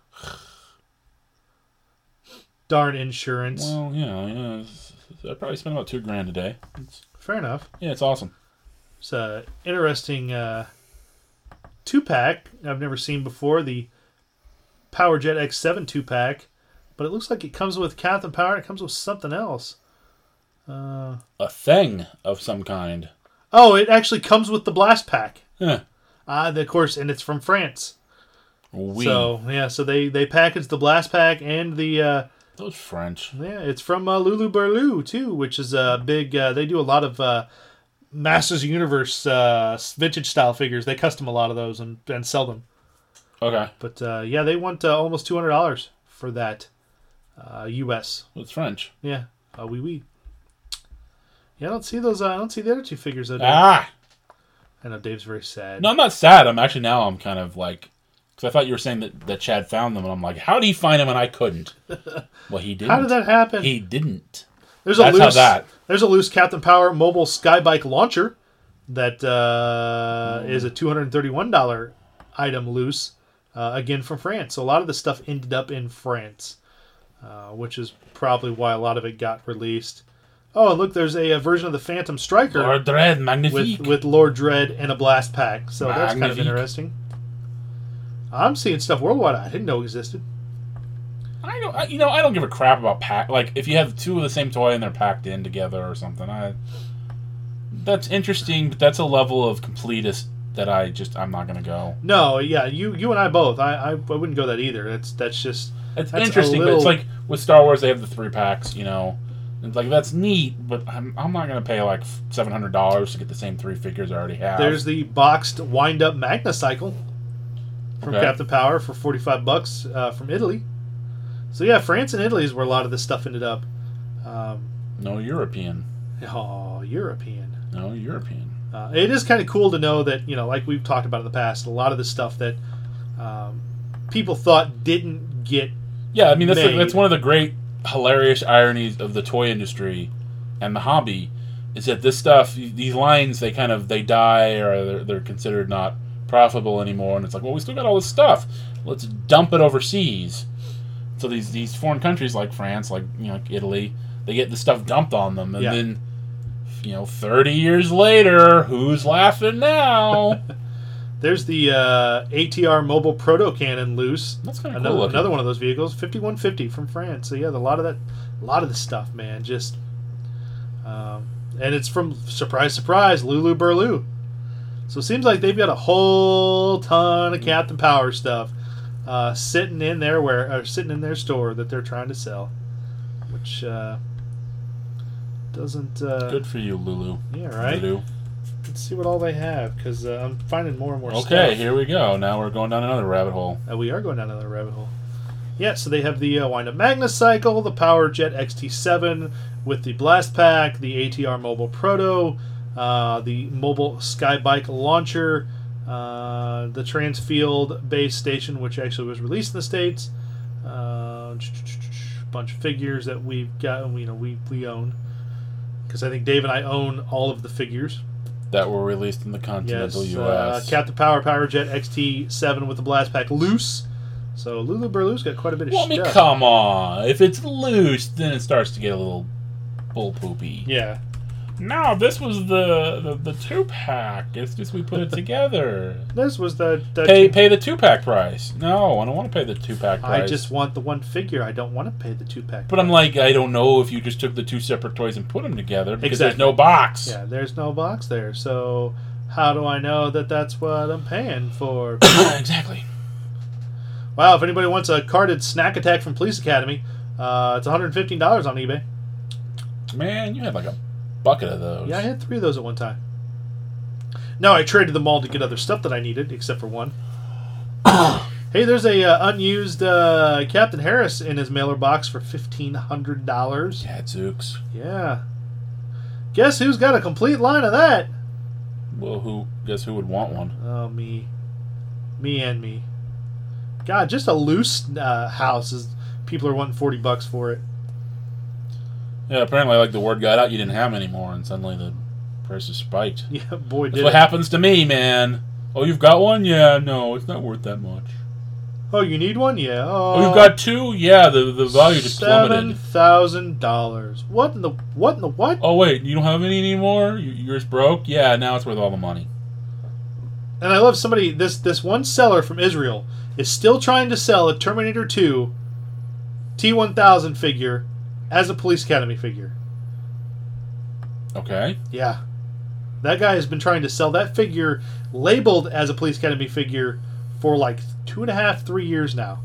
Darn insurance. Well, yeah, yeah. it's- I probably spent about two grand a day. It's, Fair enough. yeah, it's awesome. It's an interesting uh, two-pack I've never seen before. The PowerJet X seven two-pack. But it looks like it comes with Captain Power. It comes with something else. Uh, A thing of some kind. oh, it actually comes with the Blast Pack. Yeah. Uh, of course, and it's from France. We. So, yeah, so they, they packaged the Blast Pack and the... Uh, Those French. yeah, it's from uh, Lulu Berlu, too, which is a big... Uh, they do a lot of uh, Masters of the Universe uh, vintage-style figures. They custom a lot of those and, and sell them. Okay. But, uh, yeah, they want uh, almost two hundred dollars for that uh, U S. It's French. Yeah, uh, oui, oui. Yeah, I don't see those. Uh, I don't see the other two figures. Though, Dave. Ah! I know Dave's very sad. No, I'm not sad. I'm actually now I'm kind of like... Because I thought you were saying that, that Chad found them, and I'm like, how did he find them and I couldn't? Well, he didn't. How did that happen? He didn't. there's That's a how loose. that... There's a loose Captain Power mobile Skybike launcher that uh, is a two hundred thirty-one dollars item loose. Uh, again from France. So a lot of the stuff ended up in France, uh, which is probably why a lot of it got released. Oh, and look, there's a, a version of the Phantom Striker Lord Dread, with magnifique. with Lord Dread and a blast pack. So that's kind of Magnifique. interesting. I'm seeing stuff worldwide I didn't know existed. I don't, I, you know, I don't give a crap about pack. Like, if you have two of the same toy and they're packed in together or something, I that's interesting, but that's a level of completist that I just I'm not gonna go. No, yeah, you you and I both. I I, I wouldn't go that either. That's that's just It's That's a interesting, but little- it's like with Star Wars, they have the three packs. You know, it's like that's neat, but I'm I'm not gonna pay like seven hundred dollars to get the same three figures I already have. there's the boxed wind up Magna Cycle from Okay. Captain Power for forty-five bucks uh, from Italy. So yeah, France and Italy is where a lot of this stuff ended up. Um, no European, oh, European. no European. Uh, it is kind of cool to know that, you know, like we've talked about in the past, a lot of the stuff that um, people thought didn't get. Yeah, I mean that's made. that's one of the great hilarious ironies of the toy industry and the hobby is that this stuff, these lines, they kind of they die or they're, they're considered not profitable anymore, and it's like, well, we still got all this stuff. Let's dump it overseas. So these these foreign countries like France, like you know, like Italy, they get the stuff dumped on them, and Yeah. then you know, thirty years later, who's laughing now? There's the uh, A T R Mobile Proto Cannon loose. That's kind of Another, cool. looking. another one of those vehicles, fifty-one fifty from France. So yeah, a lot of that, a lot of the stuff, man. Just, um, and it's from surprise, surprise, Lulu Burloo. So it seems like they've got a whole ton of Captain Power stuff uh, sitting in their where, or sitting in their store that they're trying to sell, which uh, doesn't. Uh, Good for you, Lulu. Yeah, right. Lulu. Let's see what all they have because uh, I'm finding more and more stuff. Okay, here we go. Now we're going down another rabbit hole. Uh, we are going down another rabbit hole. Yeah, so they have the uh, Wind Up Magnus Cycle, the Power Jet X T seven with the Blast Pack, the A T R Mobile Proto, uh, the Mobile Skybike Launcher, uh, the Transfield Base Station, which actually was released in the States. Uh, bunch of figures that we've got, you know, we, we own. Because I think Dave and I own all of the figures. That were released in the continental Yes, U uh, S. Captain Power Power Jet X T seven with the Blast Pack loose. So Lulu Burloo's got quite a bit of Well, I mean, stuff. come on. If it's loose, then it starts to get a little bull poopy. Yeah. No, this was the the, the two pack. It's just we put it together. This was the... the Pay pay the two pack price. No, I don't want to pay the two pack price. I just want the one figure. I don't want to pay the two pack. But I'm like, I don't know if you just took the two separate toys and put them together because Exactly. there's no box. Yeah, there's no box there. So how do I know that that's what I'm paying for? Exactly. Wow, if anybody wants a carded Snack Attack from Police Academy, uh, it's one hundred fifteen dollars on eBay. Man, you had like a bucket of those. Yeah, I had three of those at one time. No, I traded them all to get other stuff that I needed, except for one. Hey, there's a uh, unused uh, Captain Harris in his mailer box for fifteen hundred dollars. Gadzooks. Yeah. Guess who's got a complete line of that? Well, who? Guess who would want one? Oh, me. Me and me. God, just a loose uh, house is people are wanting forty bucks for it. Yeah, apparently, like the word got out, you didn't have them anymore, and suddenly the prices spiked. Yeah, boy, That's did what it. happens to me, man. Oh, you've got one? Yeah, no, it's not worth that much. Oh, you need one? Yeah. Oh, Oh, you've got two? Yeah, the the value just Seven plummeted. thousand dollars. What in the what in the what? Oh wait, you don't have any anymore? Y- Yours broke? Yeah, now it's worth all the money. And I love somebody. This this one seller from Israel is still trying to sell a Terminator two T one thousand figure as a Police Academy figure. Okay. Yeah, that guy has been trying to sell that figure labeled as a Police Academy figure for like two and a half, three years now.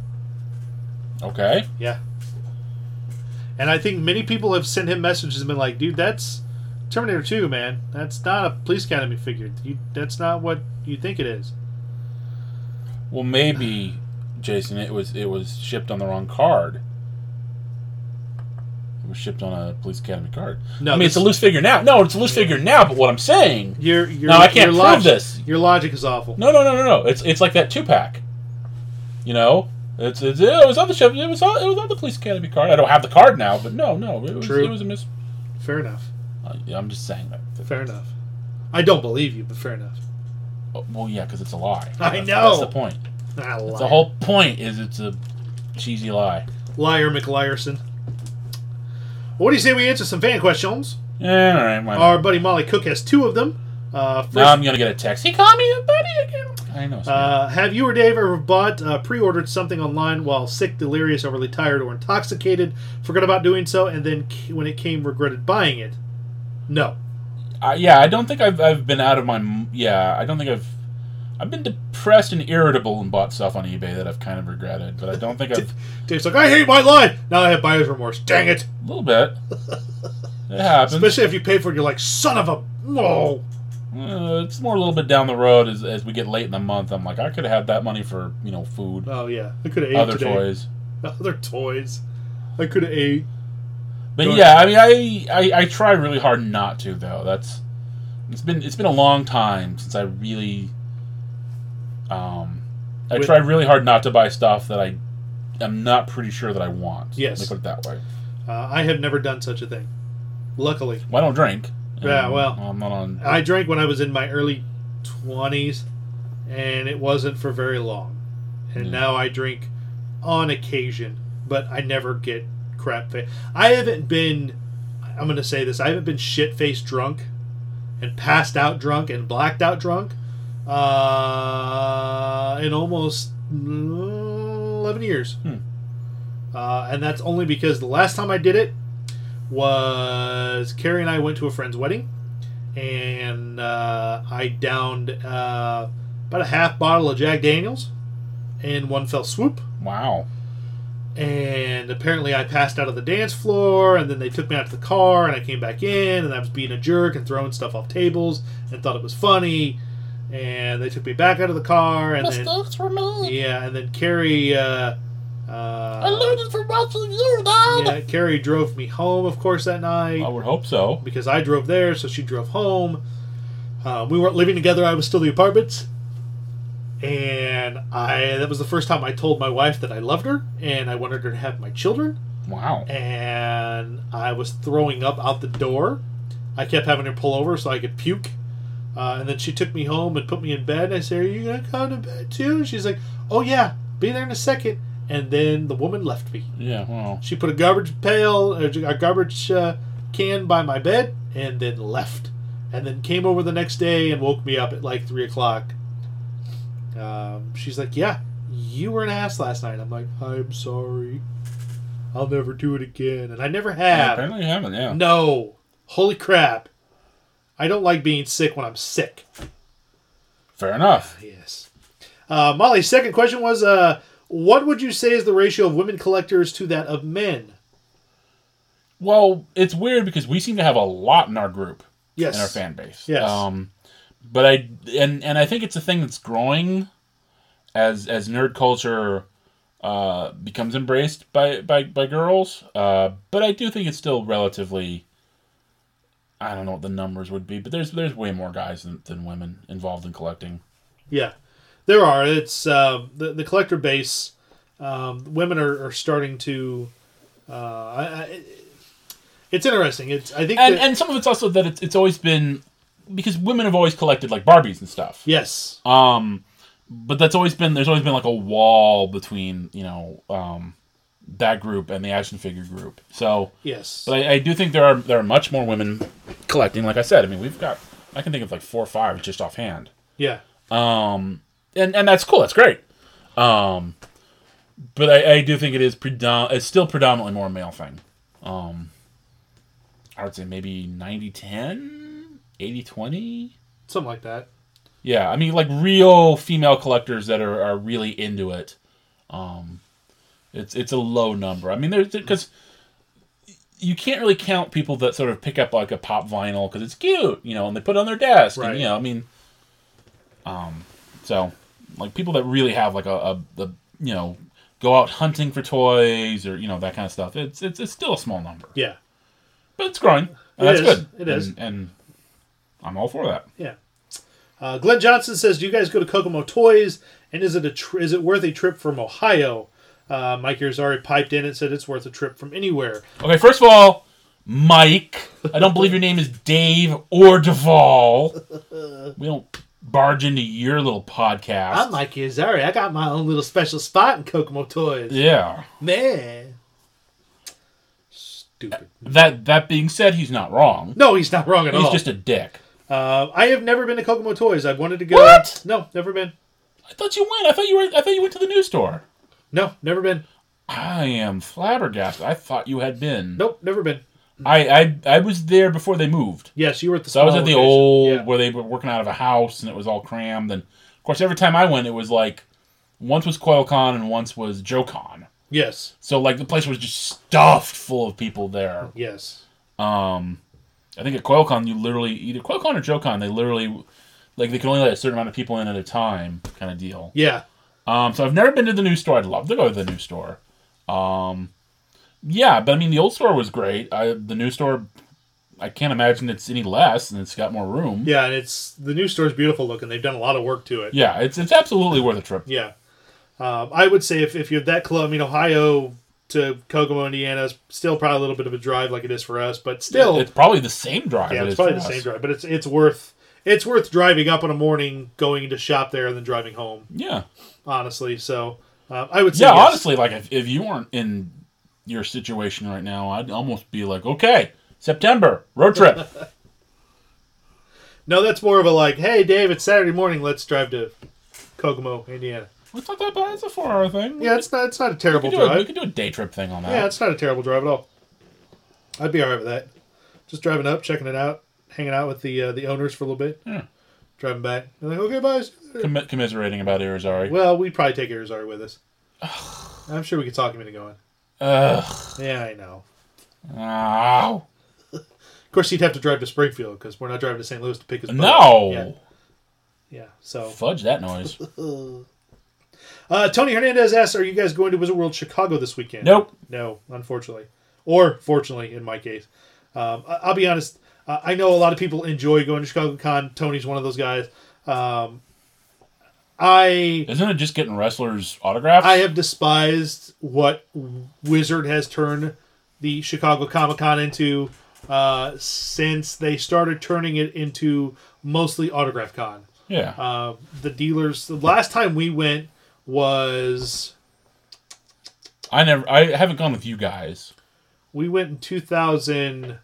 Okay. Yeah. And I think many people have sent him messages and been like, dude, that's Terminator two, man. That's not a Police Academy figure. You, that's not what you think it is. Well, maybe, Jason, it was it was shipped on the wrong card. It was shipped on a Police Academy card. No, I mean, this- it's a loose figure now. No, it's a loose figure now. But what I'm saying, Your, your, No, I can't your prove logic, this. Your logic is awful. no, no, no, no, no. It's it's like that two pack. You know, it's, it's it was on the ship. It was on, it was on the Police Academy card. I don't have the card now, but no, no, it was True. it was a mis. Fair enough. Uh, yeah, I'm just saying that. Fair enough. I don't believe you, but fair enough. Oh, well, yeah, because it's a lie. I That's- know. That's the point. Ah, That's liar. the whole point. Is it's a cheesy lie. Liar McLiarson. What do you say we answer some fan questions? Yeah, all right. Why not? Our buddy Molly Cook has two of them. Uh, first, Now I'm gonna get a text. He called me a buddy again. I know. Sir. Uh, have you or Dave ever bought, uh, pre-ordered something online while sick, delirious, overly tired, or intoxicated, forgot about doing so, and then c- when it came, regretted buying it? No. Uh, yeah, I don't think I've I've been out of my m- yeah. I don't think I've I've been depressed and irritable and bought stuff on eBay that I've kind of regretted, but I don't think I've Dave's like, I hate my life! Now I have buyer's remorse. Dang it! a little bit. It happens. Especially if you pay for it, you're like, son of a... Oh. Uh, it's more a little bit down the road as as we get late in the month. I'm like, I could have had that money for you know food, Oh, yeah. I could have ate other today. toys. Other toys. I could have ate. But Go yeah, I mean, I, I I try really hard not to though. That's it's been it's been a long time since I really um I With- try really hard not to buy stuff that I am not pretty sure that I want. Yes. Let me put it that way. Uh, I have never done such a thing. Luckily. Well, I don't drink. Yeah, and well, I'm not on. I drank when I was in my early twenties, and it wasn't for very long. And Mm. now I drink on occasion, but I never get crap faced. I haven't been, I'm going to say this, I haven't been shit-faced drunk and passed out drunk and blacked out drunk uh, in almost eleven years. Hmm. Uh, and that's only because the last time I did it was Carrie and I went to a friend's wedding, and uh, I downed uh, about a half bottle of Jack Daniels in one fell swoop. Wow. And apparently I passed out of the dance floor, and then they took me out to the car, and I came back in, and I was being a jerk and throwing stuff off tables and thought it was funny. And they took me back out of the car, and then Mistakes for me. yeah, and then Carrie uh, uh, I learned it from watching you, Dad. yeah, Carrie drove me home, of course, that night. I would hope so. Because I drove there, so she drove home. Uh, we weren't living together. I was still in the apartments. And I that was the first time I told my wife that I loved her and I wanted her to have my children. Wow. And I was throwing up out the door. I kept having her pull over so I could puke. Uh, and then she took me home and put me in bed. And I said, "Are you going to come to bed too?" And she's like, "Oh, yeah. Be there in a second." And then the woman left me. Yeah, well. She put a garbage pail, a garbage uh, can by my bed, and then left. And then came over the next day and woke me up at like three o'clock. Um, she's like, "Yeah, you were an ass last night." I'm like, "I'm sorry. I'll never do it again." And I never have. Apparently you haven't, yeah. No. Holy crap. I don't like being sick when I'm sick. Fair enough. Yes. Uh, Molly's second question was, uh, what would you say is the ratio of women collectors to that of men? Well, it's weird because we seem to have a lot in our group. Yes. In our fan base. Yes. Um, but I and and I think it's a thing that's growing as as nerd culture uh, becomes embraced by by, by girls. Uh, but I do think it's still relatively. I don't know what the numbers would be, but there's there's way more guys than, than women involved in collecting. Yeah, there are. It's uh, the the collector base. Um, women are, are starting to. Uh, I, I, it's interesting. It's I think And that, and some of it's also that it's it's always been because women have always collected like Barbies and stuff. yes, Um, but that's always been there's always been like a wall between you know um, that group and the action figure group. So, yes, but I, I do think there are there are much more women collecting. Like I said, I mean we've got I can think of like four or five just offhand. yeah, Um, and and that's cool. That's great. Um, but I, I do think it is predom- it's still predominantly more a male thing. Um, I would say maybe ninety ten, eighty twenty. something like that. Yeah, I mean, like real female collectors that are, are really into it. Um, it's it's a low number. I mean, there's because you can't really count people that sort of pick up like a pop vinyl because it's cute, you know, and they put it on their desk, Right. and you know, I mean, um, so like people that really have like a, a, a you know go out hunting for toys or you know that kind of stuff. It's it's it's still a small number, Yeah, but it's growing. And It that's is. good. It is. and, and I'm all for that. yeah. Uh, Glenn Johnson says, "Do you guys go to Kokomo Toys? And is it a tr- is it worth a trip from Ohio?" Uh, Mike Irizarry piped in and said it's worth a trip from anywhere. Okay, first of all, Mike, I don't believe your name is Dave or Duvall. We don't barge into your little podcast. I'm Mike Irizarry. I got my own little special spot in Kokomo Toys. Yeah. Man. Stupid. That that being said, he's not wrong. No, he's not wrong at He's all. just a dick. Uh, I have never been to Kokomo Toys. I've wanted to go. What? No, never been. I thought you went. I thought you were. I thought you went to the news store. No, never been. I am flabbergasted. I thought you had been. Nope, never been. I I, I was there before they moved. Yes, you were at the So I was small at the location. old Yeah. where they were working out of a house and it was all crammed. And of course, every time I went, it was like once was CoilCon and once was JoeCon. Yes, So like the place was just stuffed full of people there. yes. Um, I think at CoilCon you literally either CoilCon or JoeCon they literally like they can only let a certain amount of people in at a time, kind of deal. Yeah, Um, so I've never been to the new store. I'd love to go to the new store. Um, yeah, but I mean the old store was great. I, the new store, I can't imagine it's any less, and it's got more room. yeah, and it's the new store's beautiful looking. They've done a lot of work to it. Yeah, it's it's absolutely worth a trip. Yeah. Um, I would say if, if you're that close, I mean, Ohio to Kokomo, Indiana is still probably a little bit of a drive like it is for us, but still. It's probably the same drive. Yeah, it it's is probably for the us. same drive, but it's it's worth it's worth driving up in the morning, going to shop there, and then driving home, Yeah. honestly. So uh, I would say Yeah, yes. honestly, like if, if you weren't in your situation right now, I'd almost be like, okay, September, road trip. No, that's more of a like, hey, Dave, it's Saturday morning, let's drive to Kokomo, Indiana. It's not that bad. It's a four-hour thing. Yeah, it's not it's not a we terrible could, do a, we drive. could do a day trip thing on that. Yeah, it's not a terrible drive at all. I'd be all right with that. Just driving up, checking it out, hanging out with the uh, the owners for a little bit, Yeah. driving back. They're like, okay, bye. Commi- commiserating about Irizarry. Well, we'd probably take Irizarry with us. I'm sure we could talk him into going. Ugh. Yeah, I know. Ow. Of course, he'd have to drive to Springfield because we're not driving to Saint Louis to pick his boat. No. Yeah. Yeah. So, Fudge that noise. uh, Tony Hernandez asks, "Are you guys going to Wizard World Chicago this weekend?" Nope. No, unfortunately, or fortunately, in my case. Um, I- I'll be honest. Uh, I know a lot of people enjoy going to Chicago Con. Tony's one of those guys. Um, I Isn't it just getting wrestlers' autographs? I have despised what Wizard has turned the Chicago Comic Con into uh, since they started turning it into mostly Autograph Con. Yeah. Uh, the dealers. The last time we went was I never. I haven't gone with you guys. we went in two thousand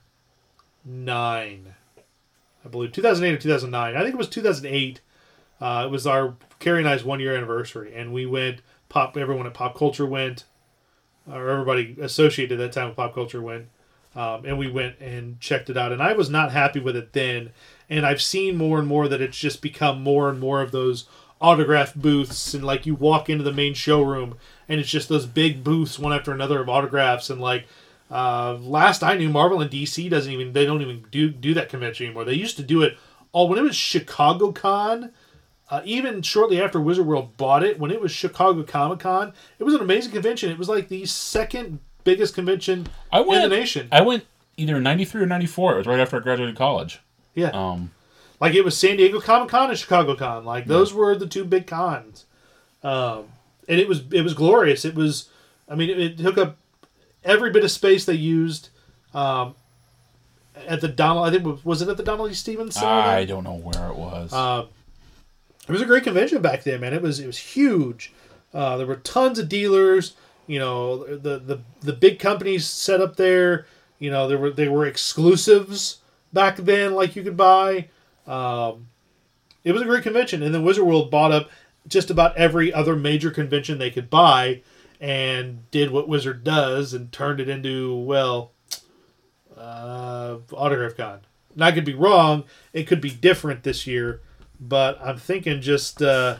nine, I believe, two thousand eight or two thousand nine. I think it was two thousand eight. Uh, it was our Carrie and I's one year anniversary, and we went. Pop. Everyone at Pop Culture went, or everybody associated at that time with Pop Culture went, um, and we went and checked it out. And I was not happy with it then. And I've seen more and more that it's just become more and more of those autograph booths, and like you walk into the main showroom, and it's just those big booths one after another of autographs. And like uh, last I knew, Marvel and D C doesn't even they don't even do do that convention anymore. They used to do it all when it was Chicago Con. Uh, even shortly after Wizard World bought it, when it was Chicago Comic Con, it was an amazing convention. It was like the second biggest convention I went. in the nation. I went either ninety-three or ninety-four. It was right after I graduated college. Yeah, Um. like it was San Diego Comic Con and Chicago Con. Like those were the two big cons, um, and it was it was glorious. It was, I mean, it, it took up every bit of space they used. Um, at the Donald, I think was it at the Donald E. Stevens Center? I don't know where it was. Uh, It was a great convention back then, man. It was it was huge. Uh, there were tons of dealers. You know, the, the the big companies set up there. You know, there were they were exclusives back then, like you could buy. Um, it was a great convention, and then Wizard World bought up just about every other major convention they could buy, and did what Wizard does and turned it into well, uh, Autograph Con. And I could be wrong. It could be different this year. But I'm thinking just uh,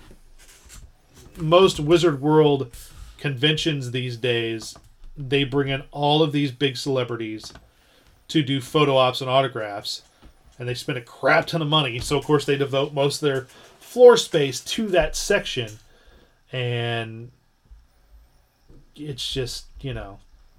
most Wizard World conventions these days, they bring in all of these big celebrities to do photo ops and autographs. And they spend a crap ton of money. So, of course, they devote most of their floor space to that section. And it's just, you know.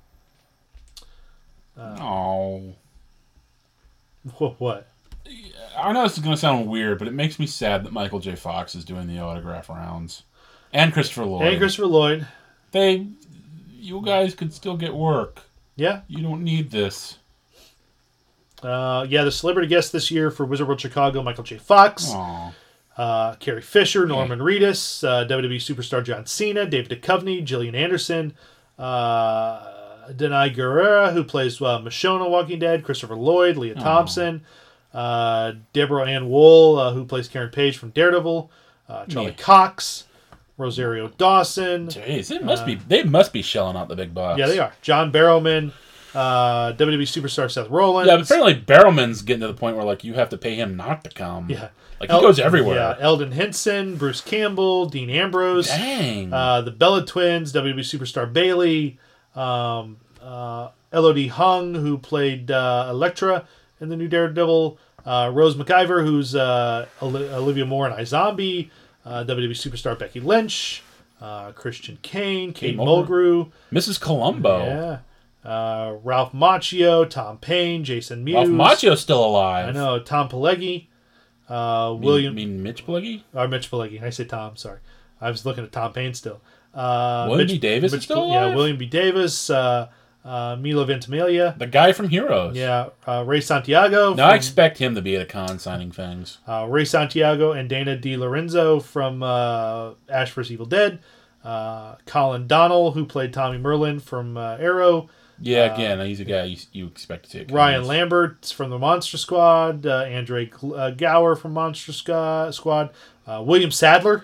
oh. What? I know this is going to sound weird, but it makes me sad that Michael J. Fox is doing the autograph rounds. And Christopher Lloyd. And Christopher Lloyd. They, you guys could still get work. Yeah. You don't need this. Uh, yeah, the celebrity guests this year for Wizard World Chicago, Michael J. Fox, Aw. uh, Carrie Fisher, Norman Reedus, uh, W W E superstar John Cena, David Duchovny, Gillian Anderson, uh, Denai Guerrera, who plays uh, Michonne on Walking Dead, Christopher Lloyd, Leah Thompson, uh, Deborah Ann Wool, uh, who plays Karen Page from Daredevil, uh, Charlie Yeah. Cox, Rosario Dawson. Jeez, it must be. They must be shelling out the big bucks. Yeah, they are. John Barrowman, uh, W W E superstar Seth Rollins. Yeah, but apparently Barrowman's getting to the point where like you have to pay him not to come. Yeah. like he El- goes everywhere. Yeah, Eldon Henson, Bruce Campbell, Dean Ambrose. Dang. Uh, the Bella Twins, W W E superstar Bailey, um, uh, Elodie Hung, who played uh, Elektra in the new Daredevil, uh, Rose McIver, who's uh, Oli- Olivia Moore in iZombie, uh, W W E superstar Becky Lynch, uh, Christian Kane, Kate Kate Mulgrew. Mulgrew, Missus Columbo. yeah, uh, Ralph Macchio, Tom Payne, Jason Mewes. Ralph Macchio's still alive. I know, Tom Pileggi, uh, Mean- William, Mean Mitch Pileggi? or Mitch Pileggi. I say Tom, sorry. I was looking at Tom Payne still. Uh, William Mitch- B. Davis is Mitch- still Yeah, alive? William B. Davis, uh, uh, Milo Ventimiglia. The guy from Heroes. Yeah, uh, Ray Santiago. Now I from- expect him to be at a con signing things. Uh, Ray Santiago and Dana Di Lorenzo from uh, Ash vs. Evil Dead. Uh, Colin Donnell, who played Tommy Merlin from uh, Arrow. Yeah, again, he's a guy you, you expect to see. At Ryan cons. Lambert from the Monster Squad. Uh, Andre Gl- uh, Gower from Monster Squa- Squad. Uh, William Sadler.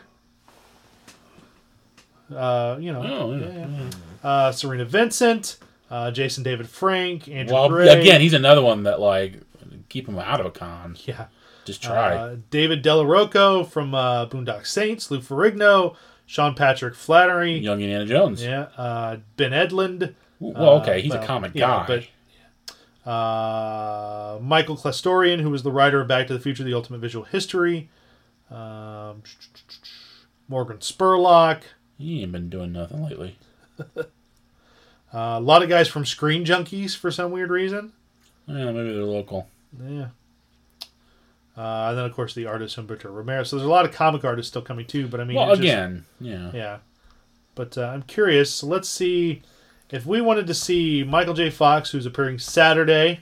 Uh, you know. Oh, yeah, yeah, yeah. Uh, Serena Vincent. Uh, Jason David Frank. Andrew Well, Gray. again, he's another one that, like, keep him out of a con. Yeah. Just try. Uh, David Delarocco from uh, Boondock Saints. Lou Ferrigno. Sean Patrick Flattery. Young Indiana Jones. Yeah. Uh, Ben Edlund. Well, okay, he's well, a comic yeah, guy. but uh, Michael Klestorian, who was the writer of Back to the Future: The Ultimate Visual History. Um, Morgan Spurlock. He ain't been doing nothing lately. Uh, a lot of guys from Screen Junkies for some weird reason. Yeah, maybe they're local. Yeah. Uh, and then, of course, the artist Humberto Romero. So there's a lot of comic artists still coming too. But I mean, Well, it's just- again, yeah. yeah. But uh, I'm curious. So let's see if we wanted to see Michael J. Fox, who's appearing Saturday.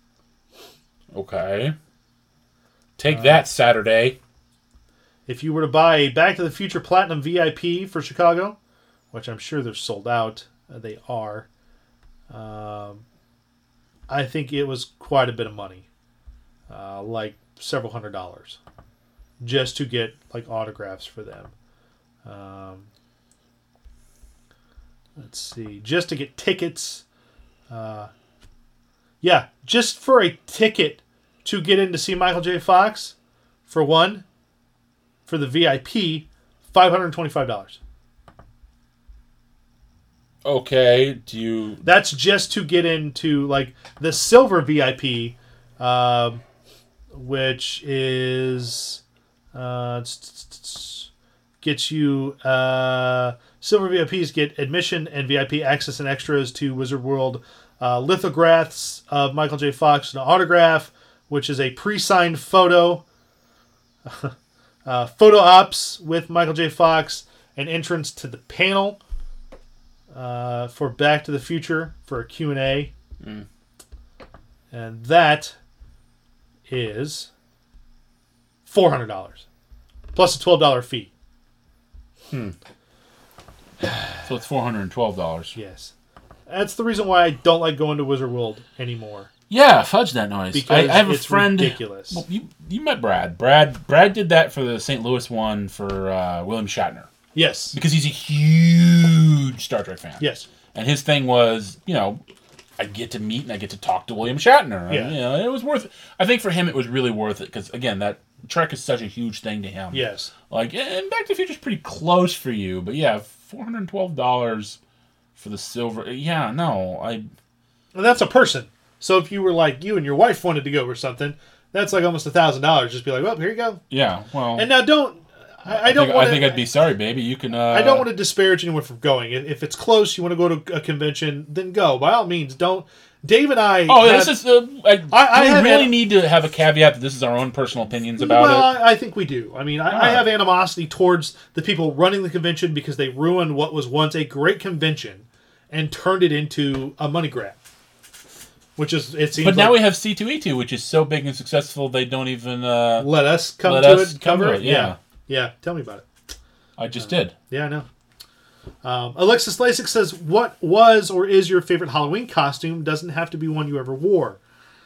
Okay. Take that, Saturday. If you were to buy a Back to the Future Platinum V I P for Chicago, which I'm sure they're sold out, uh, they are. Um, I think it was quite a bit of money, uh, like several hundred dollars, just to get like autographs for them. Um, let's see, just to get tickets. Uh, yeah, just for a ticket to get in to see Michael J. Fox, for one. For the V I P, five hundred twenty-five dollars. Okay, do you... That's just to get into like the silver V I P, um, which is uh, gets you uh, silver V I Ps get admission and V I P access and extras to Wizard World, uh, lithographs of Michael J. Fox, an autograph, which is a pre-signed photo. Uh, photo ops with Michael J. Fox, an entrance to the panel uh, for Back to the Future for a Q and A. Mm. And that is four hundred dollars. Plus a twelve dollars fee. So it's four hundred twelve dollars. Yes. That's the reason why I don't like going to Wizard World anymore. Yeah, fudge that noise. Because I, I have it's a friend. ridiculous. Well, you you met Brad. Brad Brad did that for the Saint Louis one for uh, William Shatner Yes. because he's a huge Star Trek fan. Yes. And his thing was, you know, I get to meet and I get to talk to William Shatner. Yeah. And, you know, it was worth it. I think for him it was really worth it because again, that Trek is such a huge thing to him. Yes. Like, and Back to the Future's pretty close for you, but yeah, four hundred twelve dollars for the silver. Yeah, no, I. And that's a person. So if you were like you and your wife wanted to go or something, that's like almost a thousand dollars. Just be like, well, here you go. Yeah, well. And now don't. I, I I don't think, want. I think I'd be sorry, baby. You can. Uh, I don't want to disparage anyone from going. If, if it's close, you want to go to a convention, then go. By all means, don't. Dave and I. Oh, have, this is. Uh, I, I- I we have really an- need to have a caveat that this is our own personal opinions about well, it. I, I think we do. I mean, I, I Alright. have animosity towards the people running the convention because they ruined what was once a great convention and turned it into a money grab. Which is, it seems But now like, we have C two E two, which is so big and successful they don't even. Uh, let us come let to us it, come cover to it. it, yeah. Yeah, tell me about it. I just did. Yeah, I know. Um, Alexis Lasik says, what was or is your favorite Halloween costume? Doesn't have to be one you ever wore.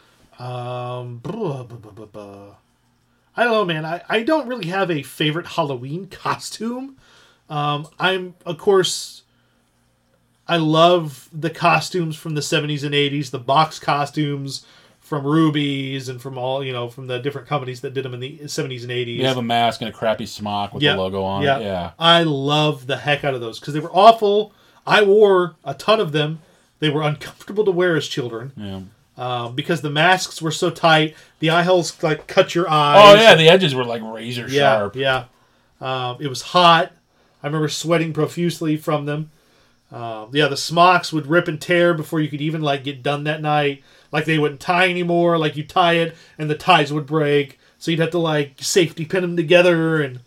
Um, blah, blah, blah, blah, blah. I don't know, man. I, I don't really have a favorite Halloween costume. Um, I'm, of course, I love the costumes from the seventies and eighties, the box costumes from Ruby's and from all, you know, from the different companies that did them in the seventies and eighties. You have a mask and a crappy smock with Yeah, the logo on yeah. it. Yeah. I love the heck out of those because they were awful. I wore a ton of them. They were uncomfortable to wear as children Yeah. um, because the masks were so tight. The eye holes like cut your eyes. Oh yeah, the edges were like razor yeah, sharp. yeah. Um, it was hot. I remember sweating profusely from them. Um, yeah, the smocks would rip and tear before you could even like get done that night. Like they wouldn't tie anymore. Like you tie it and the ties would break, so you'd have to like safety pin them together. And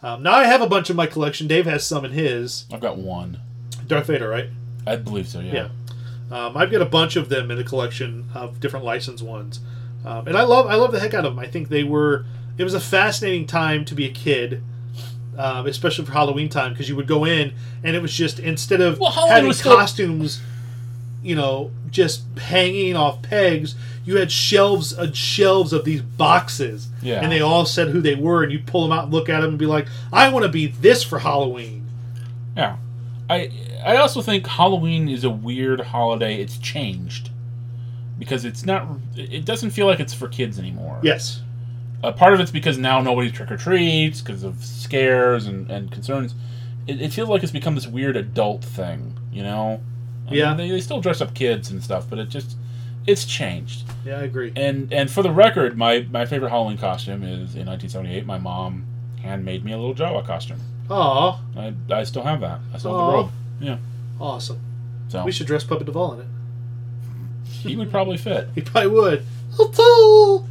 Um, now I have a bunch in my collection. Dave has some in his. I've got one. Darth Vader, right? I believe so. Yeah. Yeah. Um, I've got a bunch of them in a collection of different licensed ones, um, and I love I love the heck out of them. I think they were. It was a fascinating time to be a kid. Um, especially for Halloween time, because you would go in and it was just, instead of Well, Halloween having was still- costumes, you know, just hanging off pegs, you had shelves and shelves of these boxes, Yeah. and they all said who they were, and you pull them out and look at them and be like, I want to be this for Halloween. Yeah. I I also think Halloween is a weird holiday. It's changed because it's not. It doesn't feel like it's for kids anymore. Yes. Uh, part of it's because now nobody trick-or-treats because of scares and, and concerns. It, it feels like it's become this weird adult thing, you know? I Yeah. mean, they, they still dress up kids and stuff, but it just... It's changed. Yeah, I agree. And and for the record, my, my favorite Halloween costume is, in nineteen seventy-eight, my mom handmade me a little Jawa costume. Aw, I, I still have that. I still have Aw. the robe. Yeah. awesome. So We should dress Puppet Duvall in it. he would probably fit. He probably would. Oh,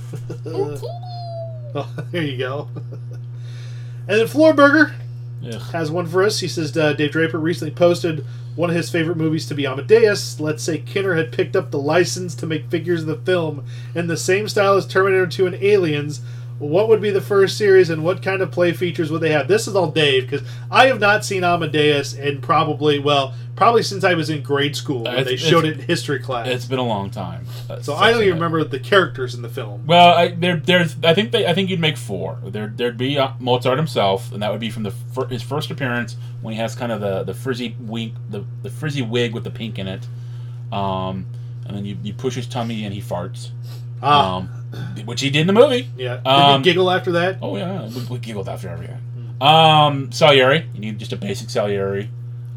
there you go. And then Floorburger Ugh. has one for us. He says uh, Dave Draper recently posted one of his favorite movies to be Amadeus. Let's say Kinner had picked up the license to make figures of the film in the same style as Terminator two and Aliens. What would be the first series, and what kind of play features would they have? This is all Dave, because I have not seen Amadeus in probably, well, probably since I was in grade school when It's- they showed it's- it in history class. It's been a long time. That's- So I don't that's even it. remember the characters in the film. Well, I, there, there's. I think they. I think you'd make four. There, there'd be uh, Mozart himself, and that would be from the fir- his first appearance when he has kind of the, the frizzy wig, the, the frizzy wig with the pink in it. Um, and then you, you push his tummy and he farts. Ah. Um, which he did in the movie. Yeah. Did Um, you giggle after that? Oh yeah, we, we giggled after everything. Um, Salieri. You need just a basic Salieri.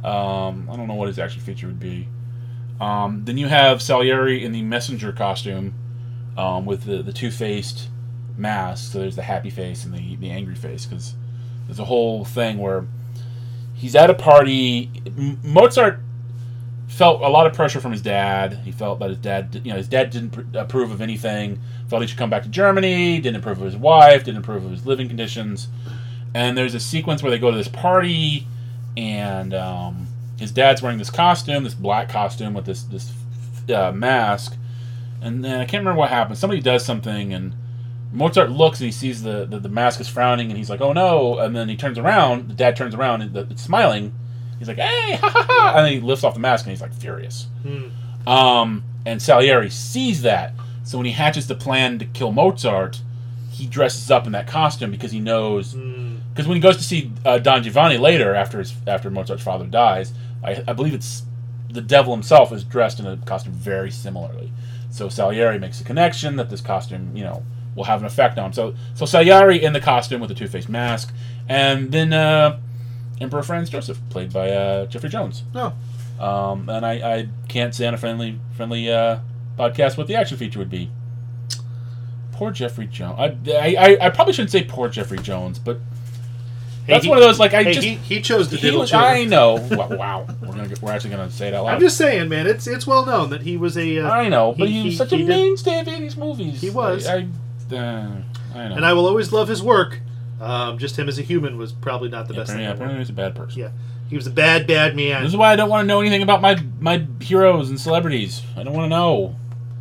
Um, I don't know what his actual feature would be. Um, then you have Salieri in the messenger costume, um, with the, the two-faced mask. So there's the happy face and the, the angry face, because there's a whole thing where he's at a party. M- Mozart felt a lot of pressure from his dad. He felt that his dad, you know, his dad didn't pr- approve of anything. Felt he should come back to Germany. Didn't approve of his wife. Didn't approve of his living conditions. And there's a sequence where they go to this party, and um, his dad's wearing this costume, this black costume with this this uh, mask. And then I can't remember what happens. Somebody does something, and Mozart looks and he sees the, the, the mask is frowning, and he's like, "Oh no!" And then he turns around. The dad turns around and the, it's smiling. He's like, "Hey, ha ha ha!" And then he lifts off the mask and he's like furious. Hmm. Um, and Salieri sees that, so when he hatches the plan to kill Mozart, he dresses up in that costume because he knows. Hmm. Because when he goes to see uh, Don Giovanni later, after his after Mozart's father dies, I, I believe it's the devil himself is dressed in a costume very similarly. So Salieri makes a connection that this costume, you know, will have an effect on him. So so Salieri in the costume with the two-faced mask, and then uh, Emperor Franz Joseph, played by uh, Jeffrey Jones. No. Um, and I, I can't say on a friendly friendly uh, podcast what the action feature would be. Poor Jeffrey Jones. I, I, I probably shouldn't say poor Jeffrey Jones, but Hey, that's he- one of those like I Hey, just he, he chose to he diddle was- children. I know. Wow, wow. we're gonna get, we're actually gonna say it out loud. I'm just saying, man. It's it's well known that he was a. Uh, I know, but he, was he- such he a did- mainstay of eighties movies. He was. I, I, uh, I know. And I will always love his work. Um, just him as a human was probably not the yeah, best apparently, thing. yeah, in the apparently world. he's a bad person. Yeah, he was a bad, bad man. This is why I don't want to know anything about my my heroes and celebrities. I don't want to know.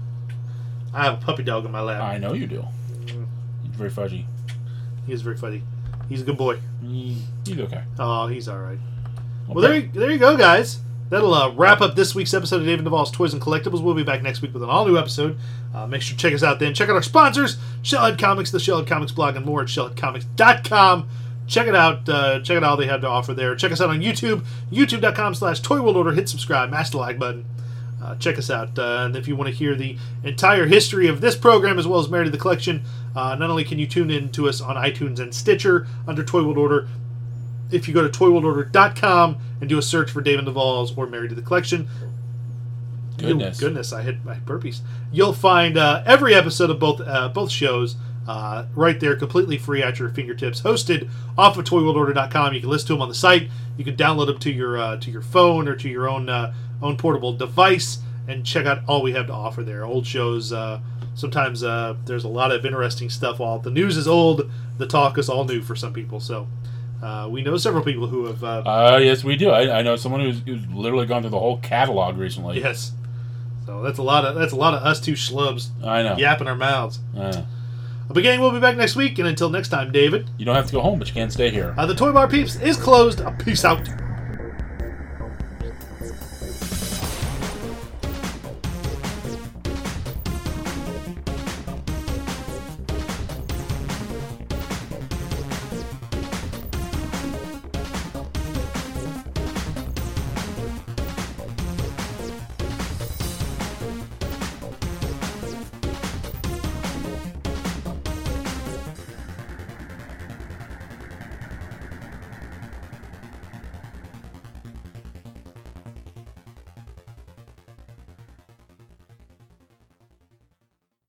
I have a puppy dog in my lap. I know you do. He's very fudgy. He is very funny. He's a good boy. He, he's okay. Oh, he's all right. Well, there you, there you go, guys. That'll uh, wrap up this week's episode of David Duvall's Toys and Collectibles. We'll be back next week with an all-new episode. Uh, make sure to check us out then. Check out our sponsors, Shellhead Comics, the Shellhead Comics blog, and more at shellhead comics dot com. Check it out. Uh, check out all they have to offer there. Check us out on YouTube, youtube.com slash Toy World Order. Hit subscribe, mash the like button. Uh, check us out. Uh, and if you want to hear the entire history of this program as well as Married to the Collection, uh, not only can you tune in to us on iTunes and Stitcher under Toy World Order, if you go to toy world order dot com and do a search for David Duvall's or Married to the Collection, Goodness. you- goodness, I hit my burpees. You'll find uh, every episode of both uh, both shows uh, right there, completely free at your fingertips. Hosted off of toy world order dot com. You can listen to them on the site. You can download them to your uh, to your phone or to your own uh, own portable device, and check out all we have to offer there. Old shows. Uh, sometimes uh, there's a lot of interesting stuff. While the news is old, the talk is all new for some people. So uh, we know several people who have. Uh, Uh, yes, we do. I, I know someone who's, who's literally gone through the whole catalog recently. yes. So that's a lot of that's a lot of us two schlubs I know. yapping our mouths. I know. But gang, we'll be back next week, and until next time, David. You don't have to go home, but you can stay here. Uh, the Toy Bar Peeps is closed. Uh, peace out.